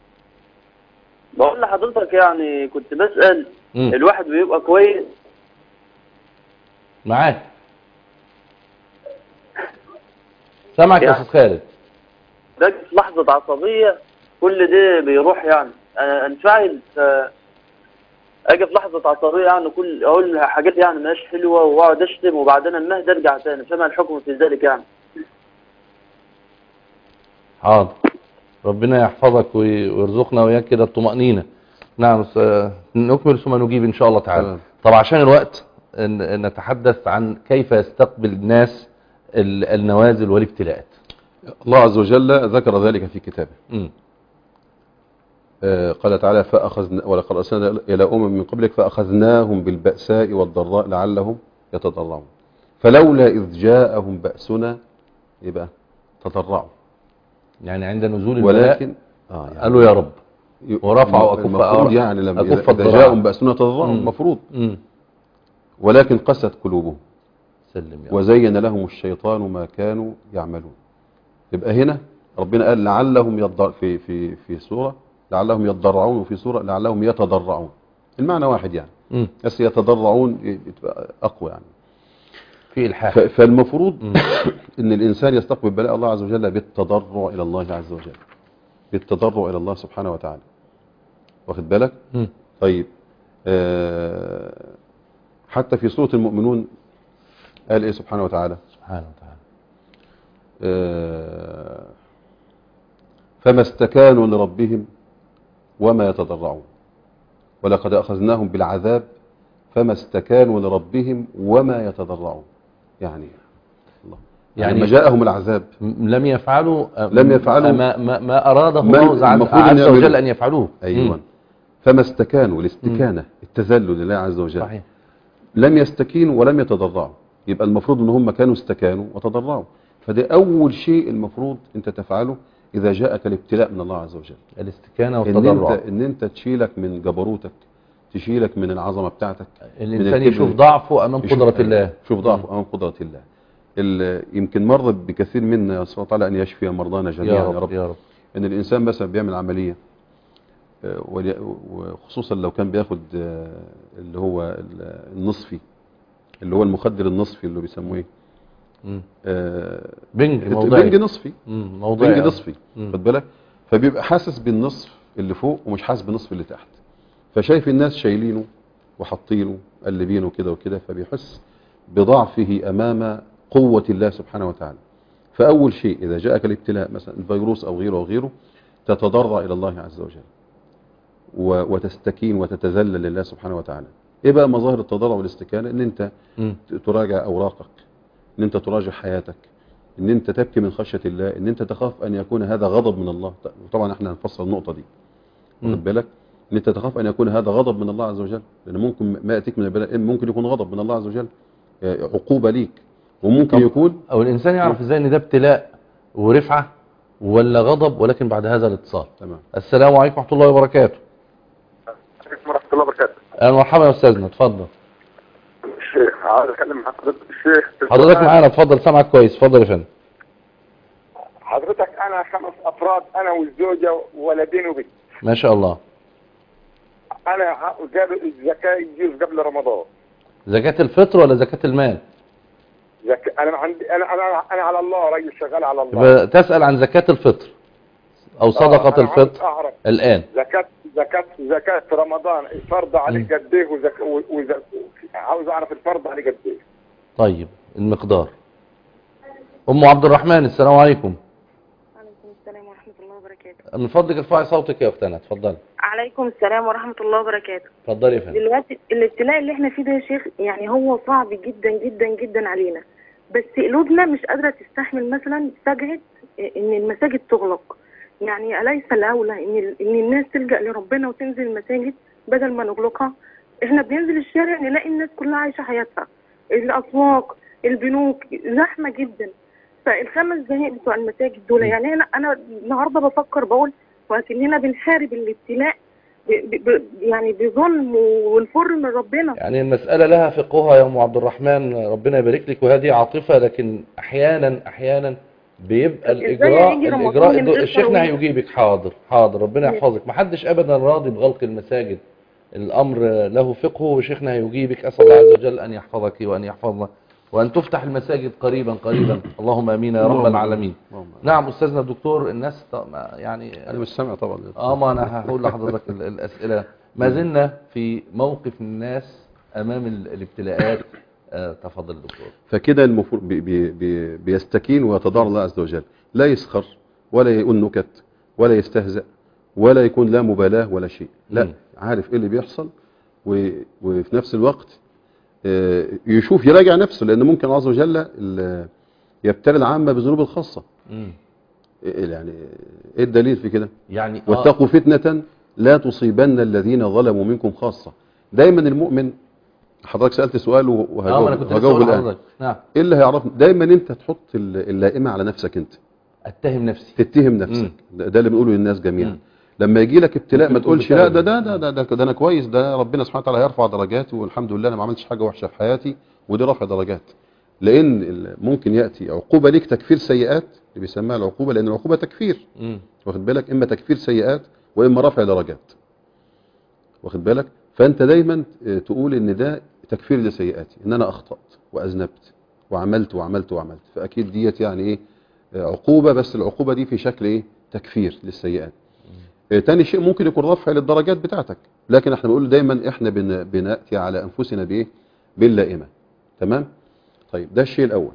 [SPEAKER 3] بقول لحضرتك يعني كنت بسأل م. الواحد بيبقى كويس
[SPEAKER 1] معاك سامعك يا استاذ خالد.
[SPEAKER 3] باجي في لحظه عصبيه كل ده بيروح يعني انفعل، اجي في لحظه عصبيه يعني كل اقول حاجات يعني ماشي حلوه واقعد اشتم وبعدين اما اهدى ارجع تاني، فما الحكم في ذلك يعني؟
[SPEAKER 1] حاضر، ربنا يحفظك ويرزقنا وياك كده الطمأنينة. نعم نكمل ثم نجيب ان شاء الله تعالى. طب عشان الوقت ن- نتحدث عن كيف يستقبل الناس ال- النوازل والابتلاءات.
[SPEAKER 2] الله عز وجل ذكر ذلك في كتابه.
[SPEAKER 1] مم.
[SPEAKER 2] آه، قال تعالى فأخذنا ولقد أرسلنا إلى أمم من قبلك فأخذناهم بالبأساء والضراء لعلهم يتضرعون فلولا إذ جاءهم بأسنا يبقى تضرعوا
[SPEAKER 1] يعني عند نزول البلاء
[SPEAKER 2] ولكن آه يعني
[SPEAKER 1] قالوا يا رب ورفعوا أكف
[SPEAKER 2] المفروض يعني لما
[SPEAKER 1] أكف
[SPEAKER 2] إذا
[SPEAKER 1] الضراعة.
[SPEAKER 2] جاءهم بأسنا تضرعوا
[SPEAKER 1] مم.
[SPEAKER 2] المفروض
[SPEAKER 1] مم.
[SPEAKER 2] ولكن قست قلوبهم
[SPEAKER 1] سلم يا رب.
[SPEAKER 2] وزين لهم الشيطان ما كانوا يعملون. يبقى هنا ربنا قال لعلهم يضر في في في سورة لعلهم يتضرعون وفي سورة لعلهم يتضرعون المعنى واحد يعني
[SPEAKER 1] مم.
[SPEAKER 2] بس يتضرعون يبقى أقوى يعني.
[SPEAKER 1] في الحاح.
[SPEAKER 2] ف- فالمفروض
[SPEAKER 1] مم.
[SPEAKER 2] ان الانسان يستقبل بلاء الله عز وجل بالتضرع الى الله عز وجل بالتضرع الى الله سبحانه وتعالى واخد بالك.
[SPEAKER 1] مم.
[SPEAKER 2] طيب آه حتى في سورة المؤمنون قال ايه سبحانه وتعالى
[SPEAKER 1] سبحانه وتعالى
[SPEAKER 2] آه فما استكانوا لربهم وما يتضرعون ولقد أخذناهم بالعذاب فما استكانوا لربهم وما يتضرعون يعني الله يعني لما جاءهم العذاب
[SPEAKER 1] م- لم يفعلوا
[SPEAKER 2] لم يفعلوا
[SPEAKER 1] ما, ما, ما أراده
[SPEAKER 2] ما
[SPEAKER 1] الله عز,
[SPEAKER 2] المفروض
[SPEAKER 1] عز
[SPEAKER 2] أن
[SPEAKER 1] وجل
[SPEAKER 2] يعملوا.
[SPEAKER 1] أن يفعلوه.
[SPEAKER 2] أيوة
[SPEAKER 1] مم.
[SPEAKER 2] فما استكانوا الاستكانة التذلل لله عز وجل
[SPEAKER 1] صحيح.
[SPEAKER 2] لم يستكينوا ولم يتضرعوا يبقى المفروض ان هم كانوا استكانوا وتضرعوا فده أول شيء المفروض أنت تفعله إذا جاءك الابتلاء من الله عز وجل
[SPEAKER 1] الاستكانة
[SPEAKER 2] إن
[SPEAKER 1] والتضرع.
[SPEAKER 2] أنت, إن أنت تشيلك من جبروتك تشيلك من العظمة بتاعتك
[SPEAKER 1] الإنسان يشوف ضعفه أمام
[SPEAKER 2] يشوف-
[SPEAKER 1] قدرة الله.
[SPEAKER 2] شوف ضعفه أمام قدرة الله ال- يمكن مر بكثير منا يا سبحانه وتعالى أن يشفي مرضانا جميعا
[SPEAKER 1] يا رب يا رب.
[SPEAKER 2] ان الانسان مثلا بيعمل عمليه آه، ولي- وخصوصا لو كان بياخد آه، اللي هو ال- النصفي اللي هو المخدر النصفي اللي بيسموه ايه
[SPEAKER 1] مم.
[SPEAKER 2] آه،
[SPEAKER 1] بنج موضعي.
[SPEAKER 2] بنج نصفي
[SPEAKER 1] مم. موضعي.
[SPEAKER 2] بنج نصفي
[SPEAKER 1] مم.
[SPEAKER 2] خد بالك فبيبقى حاسس بالنصف اللي فوق ومش حاسس بالنصف اللي تحت فشايف الناس شايلينه وحاطينه قلبينه كده وكده فبيحس بضعفه امام قوه الله سبحانه وتعالى. فاول شيء اذا جاءك الابتلاء مثلا الفيروس او غيره او غيره تتضرع الى الله عز وجل و- وتستكين وتتذلل لله سبحانه وتعالى. ايه بقى مظاهر التضرع والاستكانه؟ ان انت
[SPEAKER 1] مم.
[SPEAKER 2] تراجع اوراقك ان انت تراجع حياتك ان انت تبكي من خشيه الله ان انت تخاف ان يكون هذا غضب من الله. طبعا احنا هنفصل النقطه دي
[SPEAKER 1] مم.
[SPEAKER 2] واخد بالك ان انت تخاف ان يكون هذا غضب من الله عز وجل لان ممكن ما ياتيك من البلاء ممكن يكون غضب من الله عز وجل آه، عقوبه ليك وممكن
[SPEAKER 1] طب
[SPEAKER 2] يكون
[SPEAKER 1] أو الإنسان يعرف إزاي إن ده ابتلاء ورفعة ولا غضب ولكن بعد هذا الاتصال.
[SPEAKER 2] تمام.
[SPEAKER 1] السلام عليكم ورحمة الله وبركاته.
[SPEAKER 4] عليكم ورحمة الله وبركاته.
[SPEAKER 1] أهلا مرحبا يا أستاذنا اتفضل.
[SPEAKER 4] الشيخ عاوز أتكلم مع حضرتك الشيخ.
[SPEAKER 1] حضرتك معانا اتفضل سامعك كويس اتفضل يا فندم.
[SPEAKER 4] حضرتك أنا خمس أفراد أنا والزوجة وولدين وبنت.
[SPEAKER 1] ما شاء الله.
[SPEAKER 4] أنا ع- جاب الزكاة يجوز قبل رمضان.
[SPEAKER 1] زكاة الفطر ولا زكاة المال؟
[SPEAKER 4] زك... أنا عندي أنا أنا أنا على الله راجل شغال على الله.
[SPEAKER 1] يبقى تسأل عن زكاة الفطر أو
[SPEAKER 4] آه،
[SPEAKER 1] صدقة
[SPEAKER 4] أنا عاوز
[SPEAKER 1] الفطر
[SPEAKER 4] أعرف
[SPEAKER 1] الآن.
[SPEAKER 4] زكاة زكاة زكاة رمضان الفرض عليه قد إيه وزك... وز... عاوز أعرف الفرض عليه قد إيه.
[SPEAKER 1] طيب المقدار. أم عبد الرحمن السلام عليكم.
[SPEAKER 5] عليكم السلام ورحمة الله وبركاته.
[SPEAKER 1] من فضلك ارفعي صوتك يا أختنا اتفضلي.
[SPEAKER 5] عليكم السلام ورحمة الله وبركاته.
[SPEAKER 1] اتفضلي يا فندم.
[SPEAKER 5] دلوقتي الابتلاء اللي احنا فيه ده يا شيخ يعني هو صعب جدا جدا جدا علينا، بس قلوبنا مش قادرة تستحمل مثلا فجأة ان المساجد تغلق. يعني أليس الأولى ان ان الناس تلجأ لربنا وتنزل المساجد بدل ما نغلقها؟ احنا بننزل الشارع نلاقي الناس كلها عايشة حياتها، الأسواق البنوك زحمة جدا. فالخمس دقايق بتوع المساجد دول يعني انا انا النهارده بفكر بقول وكأننا بنحارب الابتلاء ب ب يعني بظلم والفر من ربنا.
[SPEAKER 1] يعني المسألة لها فقهها يا أم عبد الرحمن ربنا يبارك لك وهذه عاطفة لكن أحيانا أحيانا بيبقى
[SPEAKER 5] طب إزاي
[SPEAKER 1] الإجراء
[SPEAKER 5] هيجي رمضان
[SPEAKER 1] الإجراء
[SPEAKER 5] من
[SPEAKER 1] الدو-
[SPEAKER 5] غير
[SPEAKER 1] الشيخنا
[SPEAKER 5] تراويح؟
[SPEAKER 1] هيجيبك حاضر حاضر ربنا
[SPEAKER 5] ماشي.
[SPEAKER 1] يحفظك. محدش أبدا راضي بغلق المساجد الأمر له فقهه وشيخنا هيجيبك. أسأل الله عز وجل أن يحفظك وأن يحفظنا وأن تفتح المساجد قريبا قريبا اللهم أمين يا رب
[SPEAKER 2] اللهم
[SPEAKER 1] العالمين.
[SPEAKER 2] اللهم آمين.
[SPEAKER 1] نعم أستاذنا الدكتور الناس ط- ما- يعني
[SPEAKER 2] انا مش سامع طبعا
[SPEAKER 1] اه ما انا هقول لحضرتك ال- الاسئله. ما زلنا في موقف الناس امام ال- الابتلاءات. آه تفضل دكتور.
[SPEAKER 2] فكده المفروض بي بي بي بيستكين ويتضرع الله عز وجل لا يسخر ولا يقول نكت ولا يستهزأ ولا يكون لا مبالاة ولا شيء لا
[SPEAKER 1] مم.
[SPEAKER 2] عارف ايه اللي بيحصل و- وفي نفس الوقت آه، يشوف يراجع نفسه، لأن ممكن الله عز وجل ال- يبتلي العامة بذنوب الخاصة.
[SPEAKER 1] مم.
[SPEAKER 2] يعني ايه الدليل في كده؟
[SPEAKER 1] يعني آه
[SPEAKER 2] واتقوا فتنة لا تصيبن الذين ظلموا منكم خاصة. دايما المؤمن، حضرتك سألت سؤال
[SPEAKER 1] اه ما انا
[SPEAKER 2] وهجاوب
[SPEAKER 1] كنت
[SPEAKER 2] هجاوب
[SPEAKER 1] لسه
[SPEAKER 2] الآن.
[SPEAKER 1] حضرتك نعم
[SPEAKER 2] ايه اللي هيعرفنا؟ دايما انت تحط ال- اللائمة على نفسك، انت
[SPEAKER 1] اتهم نفسي.
[SPEAKER 2] تتهم نفسك. ده ده اللي بنقوله للناس جميعا.
[SPEAKER 1] مم.
[SPEAKER 2] لما يجي لك ابتلاء
[SPEAKER 1] ممكن
[SPEAKER 2] ما
[SPEAKER 1] يكون
[SPEAKER 2] تقولش لا
[SPEAKER 1] بسبب
[SPEAKER 2] ده ده ده ده, ده, ده انا كويس، ده ربنا سبحانه وتعالى هيرفع درجاتي والحمد لله انا ما عملتش حاجة وحشة في حياتي ودي رفع درجات. لان ال- ممكن ياتي عقوبة ليك تكفير سيئات، اللي بيسموها العقوبة، لان العقوبة تكفير،
[SPEAKER 1] مم.
[SPEAKER 2] واخد بالك، اما تكفير سيئات واما رفع درجات، واخد بالك. فانت دايما تقول ان ده تكفير لسيئاتي، ان انا اخطأت واذنبت وعملت وعملت وعملت، فاكيد ديت يعني ايه عقوبة، بس العقوبة دي في شكل ايه تكفير للسيئات. اه تاني شيء ممكن يكون رفع للدرجات بتاعتك، لكن احنا بنقول دايما احنا بن بنأتي على انفسنا بايه باللائمة. تمام. طيب ده الشيء الاول،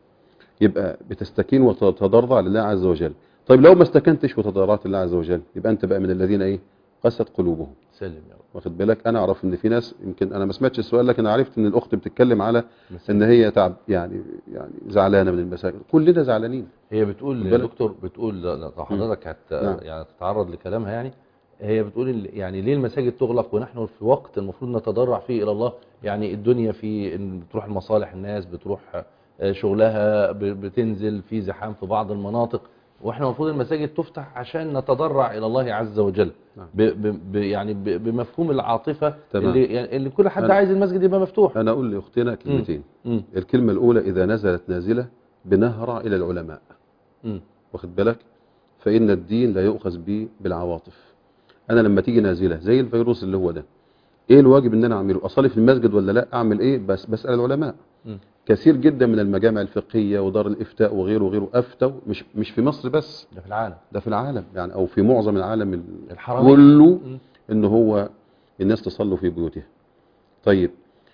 [SPEAKER 2] يبقى بتستكين وتتضرع لله عز وجل. طيب لو ما استكنتش وتضرعت لله عز وجل، يبقى انت بقى من الذين ايه قست قلوبهم.
[SPEAKER 1] سلم يا رب.
[SPEAKER 2] واخد بالك. انا اعرف ان في ناس، يمكن انا ما سمعتش السؤال لكن عرفت ان الاخت بتتكلم على
[SPEAKER 1] مساجد.
[SPEAKER 2] ان هي تعب يعني يعني زعلانه من المساجد. كلنا زعلانين.
[SPEAKER 1] هي بتقول
[SPEAKER 2] بالك.
[SPEAKER 1] دكتور، بتقول لو حضرتك هت
[SPEAKER 2] نعم.
[SPEAKER 1] يعني تتعرض لكلامها، يعني هي بتقول ال- يعني ليه المساجد تغلق ونحن في وقت المفروض نتضرع فيه الى الله؟ يعني الدنيا في إن بتروح المصالح، الناس بتروح آه، شغلها، ب- بتنزل في زحام في بعض المناطق، واحنا المفروض المساجد تفتح عشان نتضرع الى الله عز وجل.
[SPEAKER 2] نعم.
[SPEAKER 1] ب ب ب يعني ب بمفهوم العاطفه
[SPEAKER 2] تمام.
[SPEAKER 1] اللي يعني اللي كل حد
[SPEAKER 2] أنا-
[SPEAKER 1] عايز المسجد يبقى مفتوح.
[SPEAKER 2] انا اقول لاختنا كلمتين.
[SPEAKER 1] مم.
[SPEAKER 2] الكلمه الاولى، اذا نزلت نازله بنهرع الى العلماء،
[SPEAKER 1] مم.
[SPEAKER 2] واخد بالك، فان الدين لا يؤخذ به بالعواطف. انا لما تيجي نازله زي الفيروس اللي هو ده، ايه الواجب ان انا اعمله؟ اصلي في المسجد ولا لا؟ اعمل ايه؟ بس بسال العلماء.
[SPEAKER 1] مم.
[SPEAKER 2] كثير جدا من المجامع الفقهيه ودار الافتاء وغيره وغيره افتوا، مش مش في مصر بس،
[SPEAKER 1] ده في العالم.
[SPEAKER 2] ده في العالم يعني، او في معظم العالم ال-
[SPEAKER 1] الحرمين.
[SPEAKER 2] كله،
[SPEAKER 1] مم.
[SPEAKER 2] ان هو الناس تصلوا في بيوتها. طيب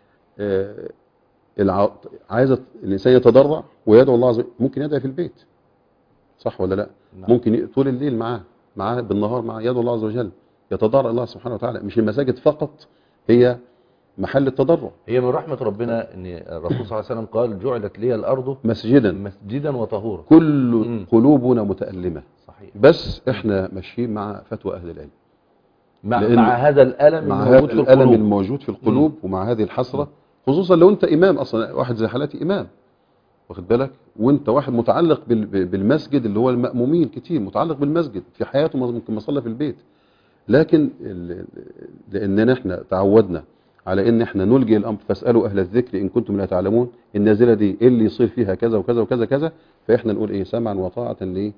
[SPEAKER 2] آه الع... عايز الانسان يتضرع ويدعو الله عز وجل، ممكن يدعي في البيت، صح ولا لا؟
[SPEAKER 1] نعم.
[SPEAKER 2] ممكن ي- طول الليل معاه معاه بالنهار معاه يدعو الله عز وجل، يتضرع الله سبحانه وتعالى. مش المساجد فقط هي محل التضرع.
[SPEAKER 1] هي من رحمة ربنا ان الرسول صلى الله عليه وسلم قال جعلت لي الارض
[SPEAKER 2] مسجدا
[SPEAKER 1] مسجدا وطهورا.
[SPEAKER 2] كل
[SPEAKER 1] مم.
[SPEAKER 2] قلوبنا متألمة،
[SPEAKER 1] صحيح.
[SPEAKER 2] بس احنا ماشيين مع فتوى اهل العلم،
[SPEAKER 1] مع,
[SPEAKER 2] لأن
[SPEAKER 1] مع هذا الالم
[SPEAKER 2] مع
[SPEAKER 1] الموجود
[SPEAKER 2] هذا
[SPEAKER 1] في
[SPEAKER 2] الألم
[SPEAKER 1] القلوب.
[SPEAKER 2] الموجود في القلوب ومع هذه الحسرة، خصوصا لو انت امام اصلا، واحد زي حالاتي امام، واخد بالك، وانت واحد متعلق بال- بالمسجد اللي هو المأمومين كتير متعلق بالمسجد في حياته، ممكن ما صلى في البيت، لكن ال- لاننا احنا تعودنا على ان احنا نلجئ الامر فاسالوا اهل الذكر ان كنتم لا تعلمون، النازله دي ايه اللي يصير فيها كذا وكذا وكذا كذا، فاحنا نقول ايه سمعا وطاعه لايه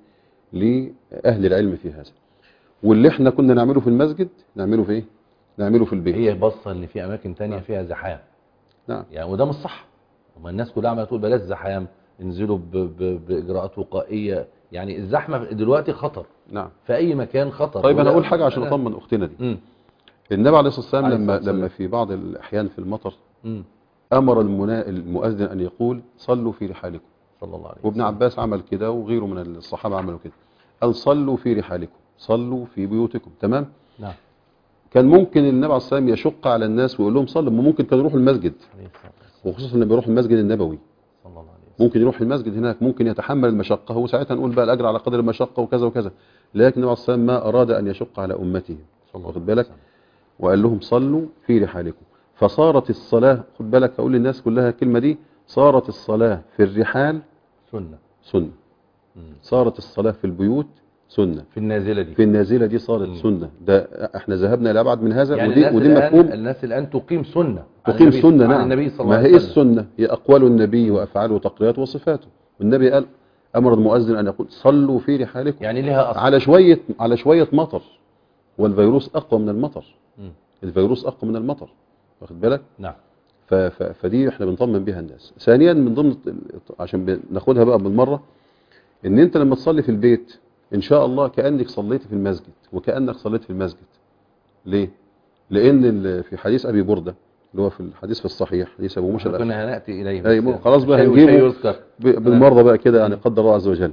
[SPEAKER 2] لاهل العلم في هذا. واللي احنا كنا نعمله في المسجد نعمله في ايه نعمله في البيت.
[SPEAKER 1] هي بصة ان في اماكن تانية
[SPEAKER 2] نعم.
[SPEAKER 1] فيها زحام،
[SPEAKER 2] نعم.
[SPEAKER 1] يعني وده مش صح. اما الناس كلها عماله تقول بلاش زحام، انزلوا ب ب باجراءات وقائيه، يعني الزحمه دلوقتي خطر
[SPEAKER 2] نعم.
[SPEAKER 1] في اي مكان، خطر.
[SPEAKER 2] طيب انا
[SPEAKER 1] ولا-
[SPEAKER 2] اقول حاجه عشان
[SPEAKER 1] أنا-
[SPEAKER 2] اطمن اختنا دي.
[SPEAKER 1] مم.
[SPEAKER 2] النبي عليه الصلاه والسلام
[SPEAKER 1] عليه
[SPEAKER 2] لما
[SPEAKER 1] الصلاة
[SPEAKER 2] لما
[SPEAKER 1] والسلام.
[SPEAKER 2] في بعض الاحيان في المطر
[SPEAKER 1] مم.
[SPEAKER 2] امر المنا- المؤذن ان يقول صلوا في رحالكم،
[SPEAKER 1] صلى الله عليه
[SPEAKER 2] وابن
[SPEAKER 1] وسلم.
[SPEAKER 2] عباس عمل كده وغيره من الصحابه عملوا كده، قال صلوا في رحالكم، صلوا في بيوتكم. تمام.
[SPEAKER 1] نعم.
[SPEAKER 2] كان ممكن النبي عليه الصلاه والسلام يشق على الناس ويقول لهم صلوا، ممكن كانوا يروحوا المسجد،
[SPEAKER 1] عليه الصلاة والسلام.
[SPEAKER 2] وخصوصا لما يروحوا المسجد النبوي،
[SPEAKER 1] صلى الله عليه وسلم.
[SPEAKER 2] ممكن يروح المسجد هناك، ممكن يتحمل المشقه، هو ساعتها نقول بقى الاجر على قدر المشقه وكذا وكذا، لكن النبي عليه الصلاه والسلام ما اراد ان يشق على امته،
[SPEAKER 1] صلى الله
[SPEAKER 2] واخد
[SPEAKER 1] عليه
[SPEAKER 2] بالك،
[SPEAKER 1] وسلم.
[SPEAKER 2] وقال لهم صلوا في رحالكم. فصارت الصلاه، خد بالك اقول للناس كلها الكلمه دي، صارت الصلاه في الرحال
[SPEAKER 1] سنة.
[SPEAKER 2] سنه،
[SPEAKER 1] مم.
[SPEAKER 2] صارت الصلاه في البيوت سنه،
[SPEAKER 1] في النازلة دي.
[SPEAKER 2] في النازله دي صارت
[SPEAKER 1] مم.
[SPEAKER 2] سنه. ده احنا ذهبنا الى ابعد من هذا،
[SPEAKER 1] يعني
[SPEAKER 2] ودي
[SPEAKER 1] الناس
[SPEAKER 2] ودي
[SPEAKER 1] الآن
[SPEAKER 2] مفهوم.
[SPEAKER 1] الناس الآن تقيم سنة عن
[SPEAKER 2] تقيم
[SPEAKER 1] النبي-
[SPEAKER 2] سنه،
[SPEAKER 1] عن
[SPEAKER 2] نعم.
[SPEAKER 1] النبي صلى الله
[SPEAKER 2] ما
[SPEAKER 1] عليه
[SPEAKER 2] هي
[SPEAKER 1] وسلم.
[SPEAKER 2] السنه؟ هي اقوال النبي وافعاله وتقريراته وصفاته. والنبي قال امر المؤذن ان يقول صلوا في رحالكم،
[SPEAKER 1] يعني لها أصل.
[SPEAKER 2] على شويه على شويه مطر، والفيروس اقوى من المطر،
[SPEAKER 1] مم.
[SPEAKER 2] الفيروس اقوى من المطر، واخد بالك.
[SPEAKER 1] نعم.
[SPEAKER 2] ف- ف- فدي احنا بنطمن بيها الناس. ثانيا من ضمن عشان ناخدها بقى بالمره، ان انت لما تصلي في البيت ان شاء الله كانك صليت في المسجد، وكانك صليت في المسجد. ليه؟ لان ال- في حديث ابي برده اللي هو في الحديث في الصحيح، حديث ابو موسى
[SPEAKER 1] احنا كنا هنأتي إليه.
[SPEAKER 2] أي
[SPEAKER 1] بس
[SPEAKER 2] مو- خلاص بقى
[SPEAKER 1] شيء-
[SPEAKER 2] هنجيبه
[SPEAKER 1] شيء يذكر.
[SPEAKER 2] ب- بالمرة بقى كده، يعني قدر الله عز وجل.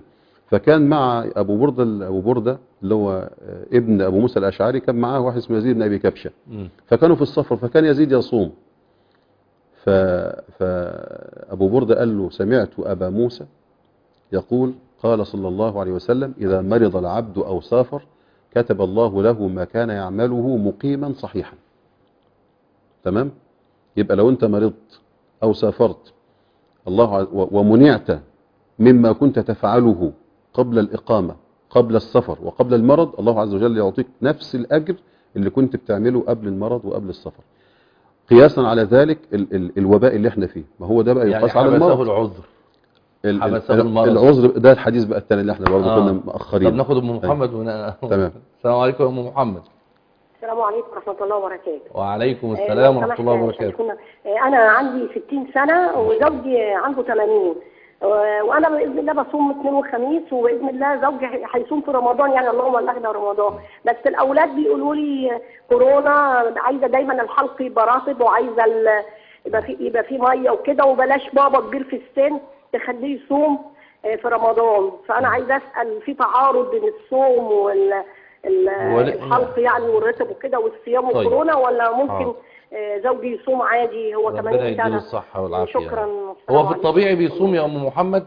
[SPEAKER 2] فكان مع ابو برده ابو برده اللي هو ابن ابو موسى الاشعري، كان معاه واحد اسمه يزيد بن ابي كبشه. فكانوا في السفر، فكان يزيد يصوم. ف... فابو برده قال له: سمعت ابا موسى يقول قال صلى الله عليه وسلم: اذا مرض العبد او سافر كتب الله له ما كان يعمله مقيما صحيحا. تمام؟ يبقى لو انت مرضت او سافرت الله ومنعت مما كنت تفعله قبل الإقامة قبل السفر وقبل المرض، الله عز وجل يعطيك نفس الأجر اللي كنت بتعمله قبل المرض وقبل السفر. قياسا على ذلك ال ال الوباء اللي احنا فيه، ما هو ده بقى يقاس
[SPEAKER 1] يعني
[SPEAKER 2] على المرض.
[SPEAKER 1] العذر
[SPEAKER 2] ال
[SPEAKER 1] حبسه
[SPEAKER 2] ال
[SPEAKER 1] المرض.
[SPEAKER 2] العذر ده الحديث بقى الثاني اللي احنا برضه
[SPEAKER 1] آه.
[SPEAKER 2] كنا مأخرين.
[SPEAKER 1] طب ناخد ام محمد ون...
[SPEAKER 2] تمام.
[SPEAKER 1] السلام عليكم يا ام محمد.
[SPEAKER 6] السلام عليكم ورحمة الله وبركاته.
[SPEAKER 1] وعليكم السلام ورحمة الله وبركاته.
[SPEAKER 6] أنا عندي ستين سنة وزوجي عنده ثمانين، وأنا بإذن الله بصوم اثنين وخميس، وبإذن الله زوجي هيصوم في رمضان، يعني اللهم بلغنا رمضان. بس الأولاد بيقولوا لي كورونا، عايزة دايما الحلق يبقى رطب، وعايزة يبقى في يبقى في مية وكده، وبلاش بابا كبير في السن تخليه يصوم في رمضان. فأنا عايزة أسأل، في تعارض بين الصوم وال الحلق يعني والرتب وكده والصيام وكورونا، ولا ممكن آه. زوجي يصوم عادي؟ هو ثمانين سنة.
[SPEAKER 1] ربنا يديله الصحة والعافية.
[SPEAKER 6] شكرا.
[SPEAKER 1] هو في الطبيعي بيصوم يا ام محمد؟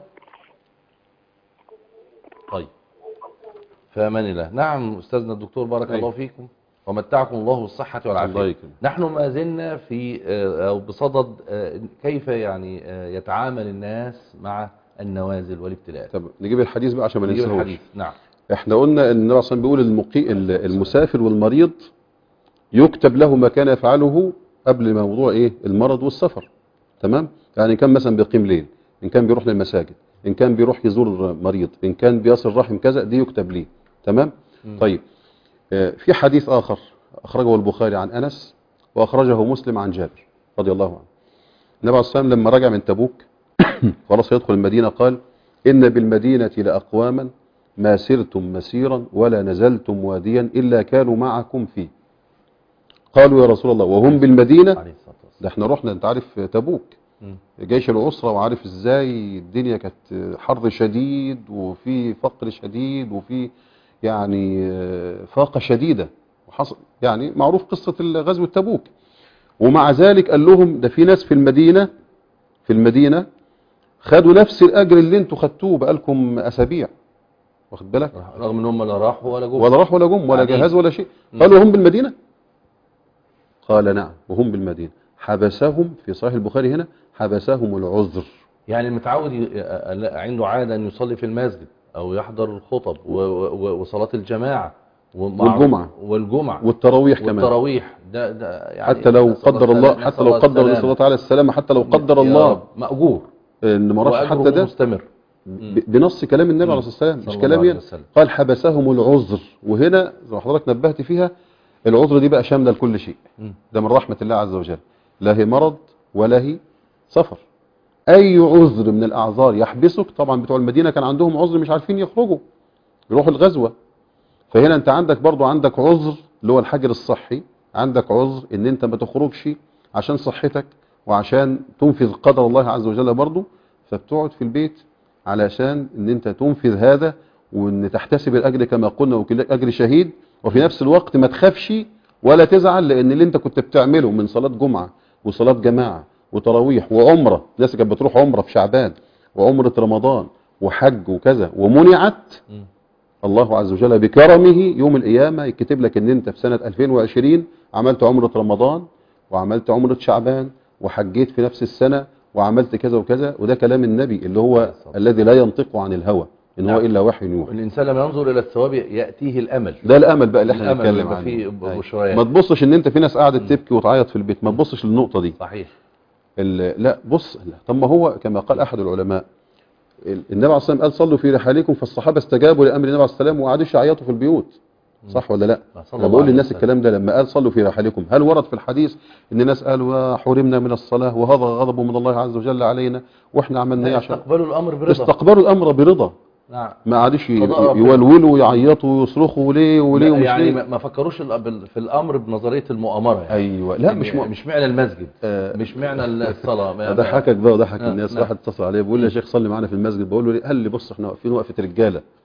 [SPEAKER 1] طيب، في امان الله. نعم استاذنا الدكتور، بارك أي. الله فيكم ومتعكم الله بالصحة والعافية. نحن ما زلنا في او بصدد كيف يعني يتعامل الناس مع النوازل والابتلاءات.
[SPEAKER 2] طب نجيب الحديث بقى عشان ما ننساهوش. نجيب الحديث.
[SPEAKER 1] نعم.
[SPEAKER 2] احنا قلنا ان النبي صلى الله عليه وسلم بيقول المسافر والمريض يكتب له ما كان يفعله قبل موضوع ايه المرض والسفر. تمام؟ يعني كان مثلا بيقيم ليل، ان كان بيروح للمساجد، ان كان بيروح يزور مريض، ان كان بيصل رحم كذا، دي يكتب ليه. تمام؟ م. طيب اه في حديث اخر اخرجه البخاري عن انس واخرجه مسلم عن جابر رضي الله عنه. النبي عليه الصلاه والسلام لما رجع من تبوك خلاص يدخل المدينه، قال: ان بالمدينه لاقواما ما سرتم مسيرا ولا نزلتم واديا إلا كانوا معكم فيه. قالوا: يا رسول الله وهم بالمدينة؟ ده احنا رحنا، انت عارف تبوك جيش العسرة، وعارف ازاي الدنيا كانت حر شديد وفي فقر شديد وفي يعني فاقة شديدة، وحصل يعني معروف قصة غزوة تبوك. ومع ذلك قال لهم: ده في ناس في المدينة في المدينة خدوا نفس الأجر اللي انتوا خدتوه بقالكم أسابيع، واخد بالك؟
[SPEAKER 1] رغم ان هم لا راحوا ولا جم
[SPEAKER 2] ولا راحوا ولا جم ولا جهاز ولا شيء. قالوا: هم بالمدينة؟ قال: نعم وهم بالمدينة. حبسهم في صحيح البخاري هنا حبسهم العذر.
[SPEAKER 1] يعني المتعود عنده عادة ان يصلي في المسجد او يحضر الخطب وصلاة الجماعة
[SPEAKER 2] والجمعة
[SPEAKER 1] والجمعة
[SPEAKER 2] والتراويح كمان.
[SPEAKER 1] والتراويح ده, ده يعني
[SPEAKER 2] حتى لو قدر الله حتى لو قدر الله الله تعالى السلامة، حتى لو قدر الله
[SPEAKER 1] مأجور
[SPEAKER 2] ان ما راحش حتى ده
[SPEAKER 1] مستمر
[SPEAKER 2] بنص كلام النبي عليه الصلاة والسلام، مش كلام يعني. قال: حبسهم العذر. وهنا زي ما حضرتك نبهت فيها، العذر دي بقى شامله لكل شيء. ده من رحمة الله عز وجل، لا هي مرض ولا هي سفر. اي عذر من الاعذار يحبسك، طبعا بتوع المدينة كان عندهم عذر مش عارفين يخرجوا يروحوا الغزوة، فهنا انت عندك برضو عندك عذر اللي هو الحجر الصحي، عندك عذر ان انت ما تخرجش عشان صحتك وعشان تنفذ قدر الله عز وجل برضو، فبتقعد في البيت علشان ان انت تنفذ هذا، وان تحتسب الاجر كما قلنا وكلك اجر شهيد، وفي نفس الوقت ما تخافش ولا تزعل، لان اللي انت كنت بتعمله من صلاة جمعة وصلاة جماعة وتراويح وعمرة، الناس كانت بتروح عمرة في شعبان وعمرة رمضان وحج وكذا ومنعت، الله عز وجل بكرمه يوم القيامة يكتب لك ان انت في سنة ألفين وعشرين عملت عمرة رمضان وعملت عمرة شعبان وحجيت في نفس السنة وعملت كذا وكذا. وده كلام النبي اللي هو الذي لا ينطق عن الهوى، ان هو الا وحي يوحى.
[SPEAKER 1] الانسان لما ينظر الى الثواب ياتيه الامل.
[SPEAKER 2] ده الامل بقى اللي احنا بنتكلم عنه. ما تبصش ان انت في ناس قاعده تبكي وتعيط في البيت، ما تبصش للنقطه دي.
[SPEAKER 1] صحيح.
[SPEAKER 2] لا بص، لا. طب ما هو كما قال احد العلماء، النبي عليه الصلاه والسلام قال: صلوا في رحالكم، فالصحابه استجابوا لامر النبي عليه الصلاه والسلام وقعدوا يعيطوا في البيوت. صح ولا لا؟ انا بقول للناس الكلام ده لما قال صلوا في رحالكم، هل ورد في الحديث ان الناس قالوا حرمنا من الصلاه وهذا غضب من الله عز وجل علينا واحنا عملنا ايه؟ عشان
[SPEAKER 1] استقبلوا الامر برضا.
[SPEAKER 2] استقبلوا الامر برضا. نعم. ما قعدوش يولولوا ويعيطوا ويصرخوا وليه وليه ومش
[SPEAKER 1] يعني
[SPEAKER 2] ليه.
[SPEAKER 1] ما فكروش في الامر بنظريه المؤامره يعني.
[SPEAKER 2] ايوه. لا مش
[SPEAKER 1] م... مش معنى المسجد آه مش معنى الصلاه.
[SPEAKER 2] ضحكك بقى وضحك آه الناس. واحد اتصل عليا بيقول لي: يا شيخ صلي معانا في المسجد. بقول له: قال لي: بص احنا واقفين وقفه رجاله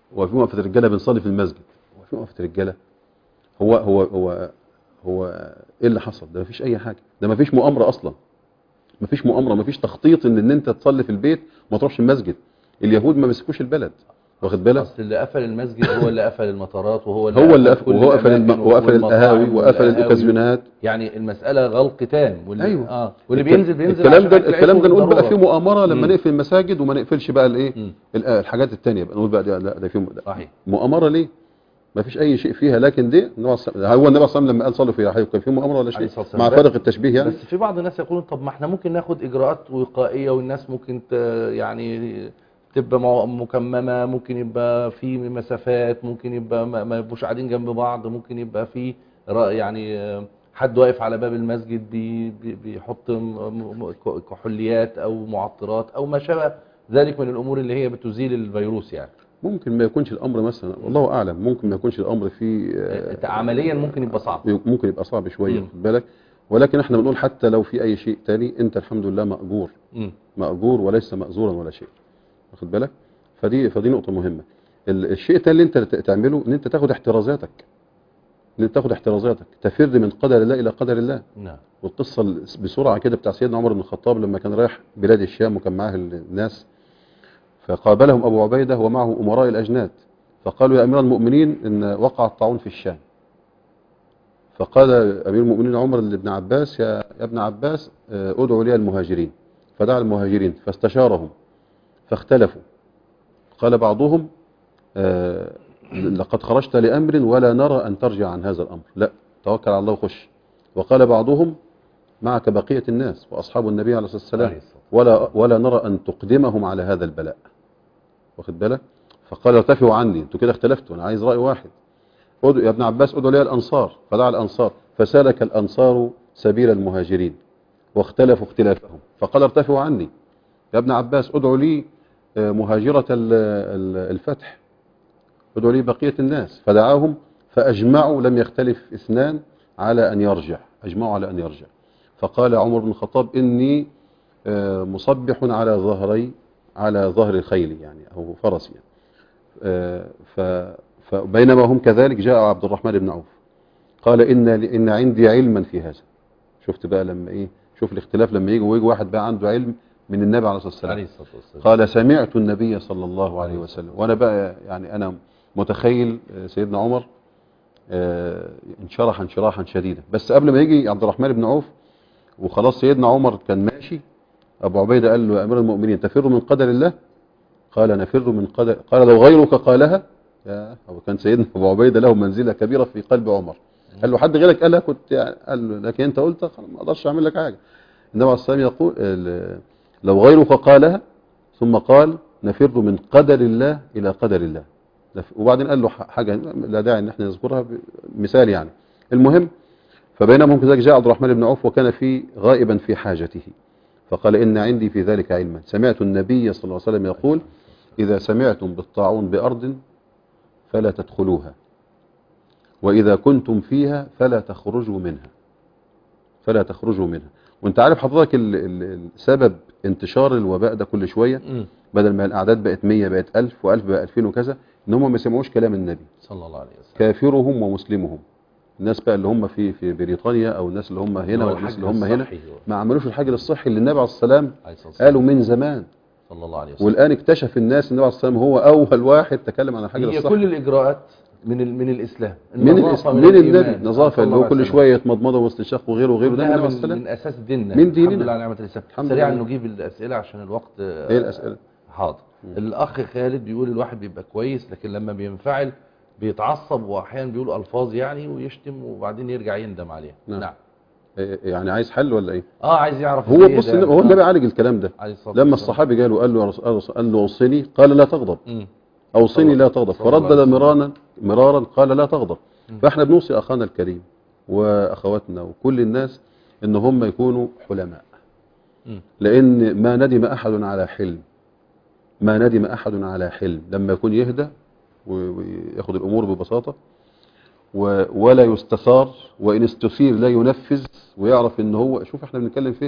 [SPEAKER 2] وفي وقفة رجالة بنصلي في المسجد، وفي وقفة رجالة. هو هو هو هو ايه اللي حصل؟ ده مفيش اي حاجة، ده مفيش مؤامرة اصلا، مفيش مؤامرة، مفيش تخطيط ان ان انت تصلي في البيت وما تروحش المسجد. اليهود ما مسكوش البلد، واخد بالك؟
[SPEAKER 1] اصل اللي قفل المسجد هو اللي قفل المطارات، وهو اللي
[SPEAKER 2] هو اللي
[SPEAKER 1] قفل
[SPEAKER 2] قفل،
[SPEAKER 1] كل
[SPEAKER 2] وهو قفل الم...
[SPEAKER 1] الأماكن
[SPEAKER 2] وقفل القهاوي
[SPEAKER 1] والمطاعم
[SPEAKER 2] وقفل
[SPEAKER 1] والقهاوي.
[SPEAKER 2] الاوكازيونات.
[SPEAKER 1] يعني المسألة غلق تام، واللي
[SPEAKER 2] ايوه
[SPEAKER 1] اه واللي
[SPEAKER 2] الك-
[SPEAKER 1] بينزل بينزل
[SPEAKER 2] الكلام
[SPEAKER 1] عشان
[SPEAKER 2] ده
[SPEAKER 1] أكل
[SPEAKER 2] الكلام
[SPEAKER 1] عيشه
[SPEAKER 2] ده نقول بقى
[SPEAKER 1] بالضرورة.
[SPEAKER 2] فيه مؤامرة لما
[SPEAKER 1] مم.
[SPEAKER 2] نقفل المساجد وما نقفلش بقى الايه
[SPEAKER 1] مم.
[SPEAKER 2] ال- الحاجات التانية بقى نقول بقى ده لا ده فيه
[SPEAKER 1] صحيح.
[SPEAKER 2] مؤامرة ليه؟ ما فيش اي شيء فيها. لكن دي النبي عليه الصلاة- هو النبي صلى الله عليه وسلم لما قال صلوا في رحايكم كان فيه مؤامرة ولا
[SPEAKER 1] عليه
[SPEAKER 2] شيء؟
[SPEAKER 1] الصلاة والسلام.
[SPEAKER 2] مع
[SPEAKER 1] بس-
[SPEAKER 2] فارق التشبيه يعني.
[SPEAKER 1] بس في بعض الناس يقولون طب ما احنا ممكن ناخد اجراءات وقائيه، والناس ممكن ت يعني تبقى مع- مكممه، ممكن يبقى في مسافات، ممكن يبقى ما ما يبقوش قاعدين جنب بعض، ممكن يبقى في را- يعني آه، حد واقف على باب المسجد بي بي بيحط م- م- م- كحوليات او معطرات او ما شابه ذلك من الامور اللي هي بتزيل الفيروس يعني.
[SPEAKER 2] ممكن ما يكونش الامر مثلا، والله اعلم، ممكن ما يكونش الامر فيه
[SPEAKER 1] آه، عمليا ممكن يبقى صعب.
[SPEAKER 2] ممكن يبقى صعب شويه
[SPEAKER 1] مم.
[SPEAKER 2] خد بالك. ولكن احنا بنقول حتى لو في اي شيء تاني انت الحمد لله مأجور،
[SPEAKER 1] مم.
[SPEAKER 2] مأجور وليس مأزورا ولا شيء، واخد بالك. فدي فدي نقطه مهمه. ال- الشيء التاني اللي انت ت- تعمله ان انت تاخد احترازاتك، ان انت تاخد احترازاتك، تفر من قدر الله الى قدر الله.
[SPEAKER 1] نعم.
[SPEAKER 2] والقصه ال- بسرعه كده بتاع سيدنا عمر بن الخطاب لما كان رايح بلاد الشام وكان معاه الناس، فقابلهم ابو عبيده ومعه امراء الاجناد، فقالوا يا امير المؤمنين ان وقع الطاعون في الشام. فقال امير المؤمنين عمر لابن عباس يا يا ابن عباس آه، ادعوا لي المهاجرين. فدعا المهاجرين فاستشارهم فاختلفوا. قال بعضهم آه، لقد خرجت لامر ولا نرى ان ترجع عن هذا الامر، لا توكل على الله وخش. وقال بعضهم معك بقيه الناس واصحاب النبي عليه الصلاه والسلام
[SPEAKER 1] عليه الصلاة
[SPEAKER 2] ولا ولا نرى ان تقدمهم على هذا البلاء، واخد بالك. فقال ارتفعوا عني، انتوا كده اختلفتوا، انا عايز راي واحد. ادعوا يا ابن عباس ادعوا لي الانصار. فدعا الانصار فسلك الانصار سبيل المهاجرين واختلفوا اختلافهم. فقال ارتفعوا عني يا ابن عباس ادعوا لي آه، مهاجرة ال- ال- الفتح، ادعوا لي بقية الناس. فدعاهم فأجمعوا، لم يختلف اثنان على أن يرجع، أجمعوا على أن يرجع. فقال عمر بن الخطاب إني آه، مصبح على ظهري، على ظهر الخيل يعني أو فرسي يعني. آه، ف- فبينما هم كذلك جاء عبد الرحمن بن عوف قال إن إن عندي علما في هذا. شفت بقى لما إيه، شوف الاختلاف لما يجي ويجي واحد بقى عنده علم من النبي عليه الصلاة والسلام.
[SPEAKER 1] عليه الصلاة والسلام.
[SPEAKER 2] قال سمعت النبي صلى الله عليه وسلم. وأنا بقى يعني أنا متخيل آه، سيدنا عمر آه، انشرح انشراحا شديدا. بس قبل ما يجي عبد الرحمن بن عوف وخلاص سيدنا عمر كان ماشي، أبو عبيدة قال له يا أمير المؤمنين تفر من قدر الله؟ قال نفر من قدر، قال لو غيرك قالها. يا هو كان سيدنا أبو عبيدة له منزلة كبيرة في قلب عمر. قال له حد غيرك قالها كنت يعني، قال له لكن أنت قلت خلاص ما أقدرش أعمل لك حاجة. النبي عليه الصلاة والسلام يقول ال- لو غيرك قالها، ثم قال نفر من قدر الله إلى قدر الله. وبعدين قال له حاجة لا داعي ان احنا نذكرها، مثال يعني. المهم فبينما هم كذلك جاء عبد الرحمن بن عوف وكان في غائبا في حاجته، فقال إن عندي في ذلك علما، سمعت النبي صلى الله عليه وسلم يقول إذا سمعتم بالطاعون بأرض فلا تدخلوها، وإذا كنتم فيها فلا تخرجوا منها، فلا تخرجوا منها. وانت عارف حضرتك ال- ال- السبب انتشار الوباء ده كل شوية،
[SPEAKER 1] مم.
[SPEAKER 2] بدل ما الأعداد بقت مية بقت ألف وألف بقى ألفين وكذا، إن هم ما سمعوش كلام النبي
[SPEAKER 1] صلى الله عليه وسلم.
[SPEAKER 2] كافرهم ومسلمهم. الناس بقى اللي هم في في بريطانيا او الناس اللي هم هنا
[SPEAKER 1] هو
[SPEAKER 2] والناس اللي
[SPEAKER 1] الحجر
[SPEAKER 2] هم هنا
[SPEAKER 1] الصحي هو.
[SPEAKER 2] ما عملوش الحجر الصحي اللي النبي عليه السلام
[SPEAKER 1] عليه الصلاة والسلام.
[SPEAKER 2] قالوا من زمان.
[SPEAKER 1] صلى الله عليه وسلم.
[SPEAKER 2] والان اكتشف الناس النبي عليه السلام هو اول واحد تكلم عن الحجر
[SPEAKER 1] هي
[SPEAKER 2] الصحي.
[SPEAKER 1] كل الإجراءات من ال- من الإسلام،
[SPEAKER 2] من
[SPEAKER 1] النظافة
[SPEAKER 2] الإس- من
[SPEAKER 1] الإيمان.
[SPEAKER 2] النبي نظافه
[SPEAKER 1] صلى
[SPEAKER 2] اللي
[SPEAKER 1] الله
[SPEAKER 2] هو كل
[SPEAKER 1] عليه وسلم.
[SPEAKER 2] شويه يتمضمضه واستنشاق وغيره وغيره ده من
[SPEAKER 1] كلها
[SPEAKER 2] النبي عليه
[SPEAKER 1] من,
[SPEAKER 2] السلام.
[SPEAKER 1] من أساس ديننا.
[SPEAKER 2] من ديننا.
[SPEAKER 1] الحمد لله على نعمة الإسلام.
[SPEAKER 2] الحمد
[SPEAKER 1] سريعا
[SPEAKER 2] لله.
[SPEAKER 1] نجيب الأسئلة عشان الوقت.
[SPEAKER 2] ايه الاسئله؟
[SPEAKER 1] حاضر. الأخ خالد بيقول الواحد بيبقى كويس لكن لما بينفعل بيتعصب، وأحيانا بيقول ألفاظ يعني ويشتم وبعدين يرجع يندم عليها.
[SPEAKER 2] نعم.
[SPEAKER 1] نعم.
[SPEAKER 2] إيه يعني عايز حل ولا ايه؟
[SPEAKER 1] اه عايز يعرف
[SPEAKER 2] هو
[SPEAKER 1] إيه
[SPEAKER 2] بص
[SPEAKER 1] ده.
[SPEAKER 2] هو النبي عالج الكلام ده
[SPEAKER 1] عليه الصلاة
[SPEAKER 2] لما
[SPEAKER 1] والسلام.
[SPEAKER 2] الصحابي قالوا قال له يا رسول الله، قال له اوصني، قال لا تغضب.
[SPEAKER 1] مم.
[SPEAKER 2] أوصني لا تغضب،
[SPEAKER 1] صلى الله عليه
[SPEAKER 2] فردد
[SPEAKER 1] وسلم.
[SPEAKER 2] مرارا مرارا قال لا تغضب.
[SPEAKER 1] مم.
[SPEAKER 2] فاحنا بنوصي أخانا الكريم وأخواتنا وكل الناس إن هم يكونوا حلماء،
[SPEAKER 1] مم.
[SPEAKER 2] لأن ما ندم أحد على حلم، ما ندم أحد على حلم لما يكون يهدى وياخد الأمور ببساطة و- ولا يستثار، وإن استثير لا ينفذ، ويعرف إن هو، شوف احنا بنتكلم فيه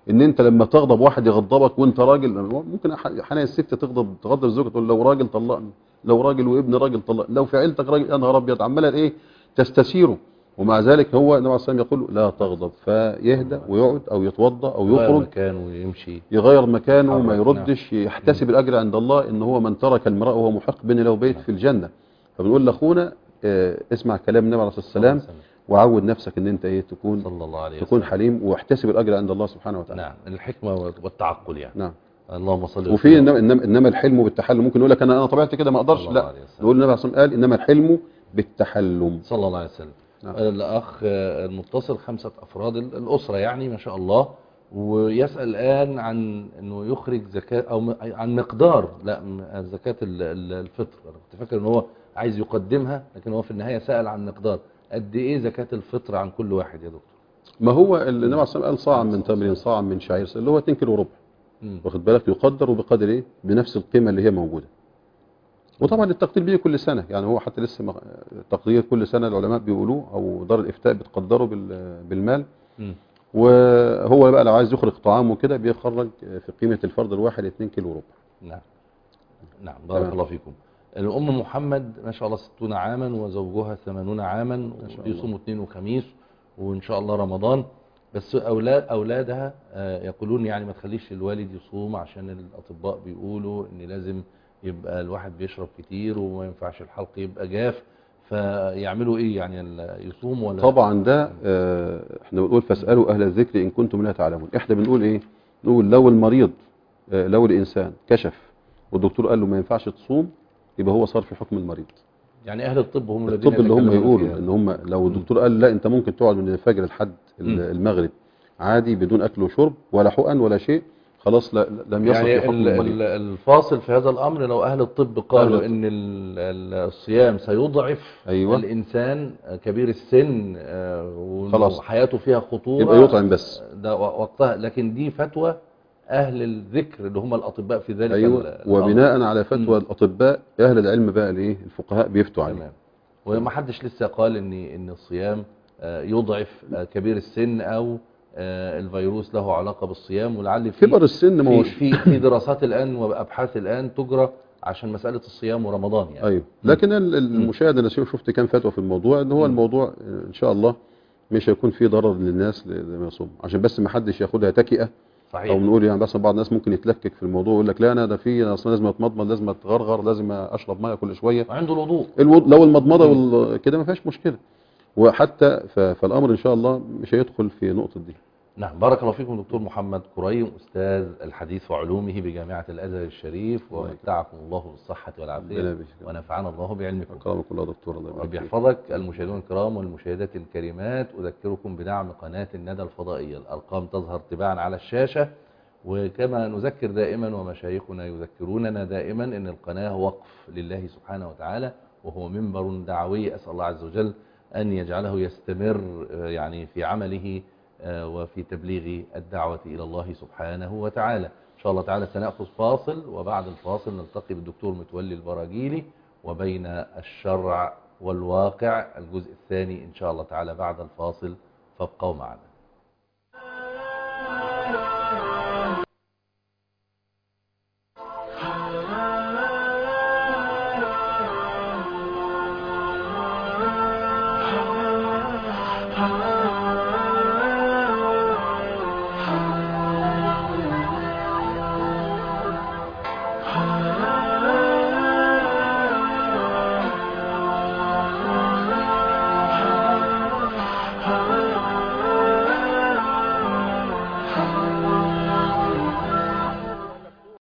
[SPEAKER 2] ان انت لما تغضب واحد يغضبك وانت راجل، ممكن احيانا الست تغضب تغضب زوجها تقول لو راجل طلقني، لو راجل وابن راجل طلقني، لو في عيلتك راجل، يا نهار ابيض، عماله ايه تستثيره. ومع ذلك هو النبي عليه الصلاه والسلام يقول لا تغضب، فيهدى ويقعد او يتوضا او
[SPEAKER 1] يغير
[SPEAKER 2] يخرج
[SPEAKER 1] مكانه ويمشي،
[SPEAKER 2] يغير مكانه وما
[SPEAKER 1] يتحرك.
[SPEAKER 2] يردش، يحتسب الاجر عند الله ان هو من ترك المرأة وهو محق بين له بيت في الجنه. فبنقول لاخونا اه اسمع كلام النبي عليه الصلاه والسلام وعود نفسك ان انت ايه تكون
[SPEAKER 1] صلى الله عليه
[SPEAKER 2] تكون
[SPEAKER 1] وسلم.
[SPEAKER 2] حليم واحتسب الاجر عند الله سبحانه وتعالى.
[SPEAKER 1] نعم، الحكمه والتعقل يعني.
[SPEAKER 2] نعم.
[SPEAKER 1] اللهم صل وسلم.
[SPEAKER 2] وفي انما انما, إنما الحلم بالتحلم. ممكن يقول لك انا انا طبيعتي كده ما اقدرش،
[SPEAKER 1] صلى الله
[SPEAKER 2] لا،
[SPEAKER 1] عليه وسلم.
[SPEAKER 2] نقول النبي عليه الصلاه والسلام قال انما الحلم بالتحلم.
[SPEAKER 1] صلى الله عليه وسلم.
[SPEAKER 2] نعم.
[SPEAKER 1] الاخ المتصل خمسه افراد الاسره يعني ما شاء الله، ويسال الان عن انه يخرج زكاه او م- عن مقدار لا م- زكاه ال- ال- الفطر. انا كنت فاكر ان هو عايز يقدمها، لكن هو في النهايه سال عن مقدار قد ايه زكاه الفطر عن كل واحد يا دكتور.
[SPEAKER 2] ما هو النبي عليه الصلاه والسلام قال صاع من تمر، صاع من شعير، اللي هو اتنين كيلو وربع.
[SPEAKER 1] مم.
[SPEAKER 2] واخد بالك، يقدر وبقدر ايه، بنفس القيمه اللي هي موجوده. وطبعا التقدير بيه كل سنه، يعني هو حتى لسه مغ- تقدير كل سنه العلماء بيقولوه او دار الافتاء بتقدره بال- بالمال.
[SPEAKER 1] مم.
[SPEAKER 2] وهو بقى لو عايز يخرج طعام وكده بيخرج في قيمه الفرد الواحد اتنين كيلو وربع.
[SPEAKER 1] نعم نعم بارك
[SPEAKER 2] تمام.
[SPEAKER 1] الله فيكم. الأم محمد ما شاء الله ستون عاما وزوجها ثمانون عاما ويصوموا اثنين وخميس وإن شاء الله رمضان، بس أولاد أولادها آه، يقولون يعني ما تخليش الوالد يصوم عشان الأطباء بيقولوا إن لازم يبقى الواحد بيشرب كتير وما ينفعش الحلق يبقى جاف، فيعملوا إيه يعني ال- يصوم ولا؟
[SPEAKER 2] طبعا ده آه، احنا بنقول فاسألوا أهل الذكر إن كنتم لا تعلمون. احنا بنقول ايه، نقول لو المريض آه، لو الإنسان كشف والدكتور قال له ما ينفعش تصوم، يبقى هو صار في حكم المريض.
[SPEAKER 1] يعني أهل الطب هم الذين
[SPEAKER 2] الطب اللي هم
[SPEAKER 1] يتكلمون
[SPEAKER 2] يقولوا
[SPEAKER 1] فيها.
[SPEAKER 2] ان هم لو الدكتور قال لا انت ممكن تقعد من الفجر لحد
[SPEAKER 1] مم.
[SPEAKER 2] المغرب عادي بدون اكل وشرب ولا حقن ولا شيء، خلاص لا لم يصل
[SPEAKER 1] يعني
[SPEAKER 2] في حكم
[SPEAKER 1] ال-
[SPEAKER 2] المريض.
[SPEAKER 1] ال- الفاصل في هذا الأمر لو أهل الطب قالوا
[SPEAKER 2] أهل الطب.
[SPEAKER 1] إن ال- ال- الصيام سيضعف
[SPEAKER 2] أيوة.
[SPEAKER 1] الإنسان كبير السن آه،
[SPEAKER 2] خلاص.
[SPEAKER 1] وحياته فيها خطورة
[SPEAKER 2] يبقى يطعم بس.
[SPEAKER 1] ده وقتها، لكن دي فتوى أهل الذكر اللي هم الأطباء في ذلك
[SPEAKER 2] ايوه،
[SPEAKER 1] ال- الأمر.
[SPEAKER 2] وبناء على فتوى
[SPEAKER 1] مم.
[SPEAKER 2] الاطباء اهل العلم بقى الايه الفقهاء بيفتوا عليه.
[SPEAKER 1] تمام. وما حدش لسه قال إن إن الصيام آه، يضعف آه، كبير السن أو آه، الفيروس له علاقة بالصيام، ولعل في
[SPEAKER 2] كبر السن ما
[SPEAKER 1] في
[SPEAKER 2] هوش
[SPEAKER 1] في في دراسات الآن وأبحاث الآن تجرى عشان مسألة الصيام ورمضان يعني.
[SPEAKER 2] ايوه، لكن ال- المشاهد انا شفت كام فتوى في الموضوع ان هو
[SPEAKER 1] مم.
[SPEAKER 2] الموضوع آه، ان شاء الله مش هيكون فيه ضرر للناس لما يصوم، عشان بس ما حدش ياخدها تكئه.
[SPEAKER 1] صحيح.
[SPEAKER 2] او نقول يعني بس بعض الناس ممكن يتلكك في الموضوع ويقول لك لا انا ده في اصلا لازم اتمضمض، لازم اتغرغر، لازم اشرب ميه كل شويه.
[SPEAKER 1] وعنده الوضوء.
[SPEAKER 2] الوض... لو المضمضه وال... كده ما فيهاش مشكله. وحتى ف... فالامر ان شاء الله مش هيدخل في نقطه دي.
[SPEAKER 1] نعم بارك الله فيكم دكتور محمد كريم، أستاذ الحديث وعلومه بجامعة الأزهر الشريف، ومتعكم الله بالصحة والعافية
[SPEAKER 2] ربنا يبارك.
[SPEAKER 1] ونفعنا الله بعلمكم.
[SPEAKER 2] اكرمك الله يا دكتور، الله يبارك
[SPEAKER 1] ربي
[SPEAKER 2] فيك.
[SPEAKER 1] يحفظك. المشاهدون الكرام والمشاهدات الكريمات، أذكركم بدعم قناة الندى الفضائية، الأرقام تظهر تباعا على الشاشة. وكما نذكر دائما ومشايخنا يذكروننا دائما أن القناة وقف لله سبحانه وتعالى، وهو منبر دعوي، أسأل الله عز وجل أن يجعله يستمر يعني في عمله وفي تبليغ الدعوة إلى الله سبحانه وتعالى. إن شاء الله تعالى سنأخذ فاصل، وبعد الفاصل نلتقي بالدكتور متولي البراجيلي وبين الشرع والواقع الجزء الثاني إن شاء الله تعالى بعد الفاصل، فابقوا معنا.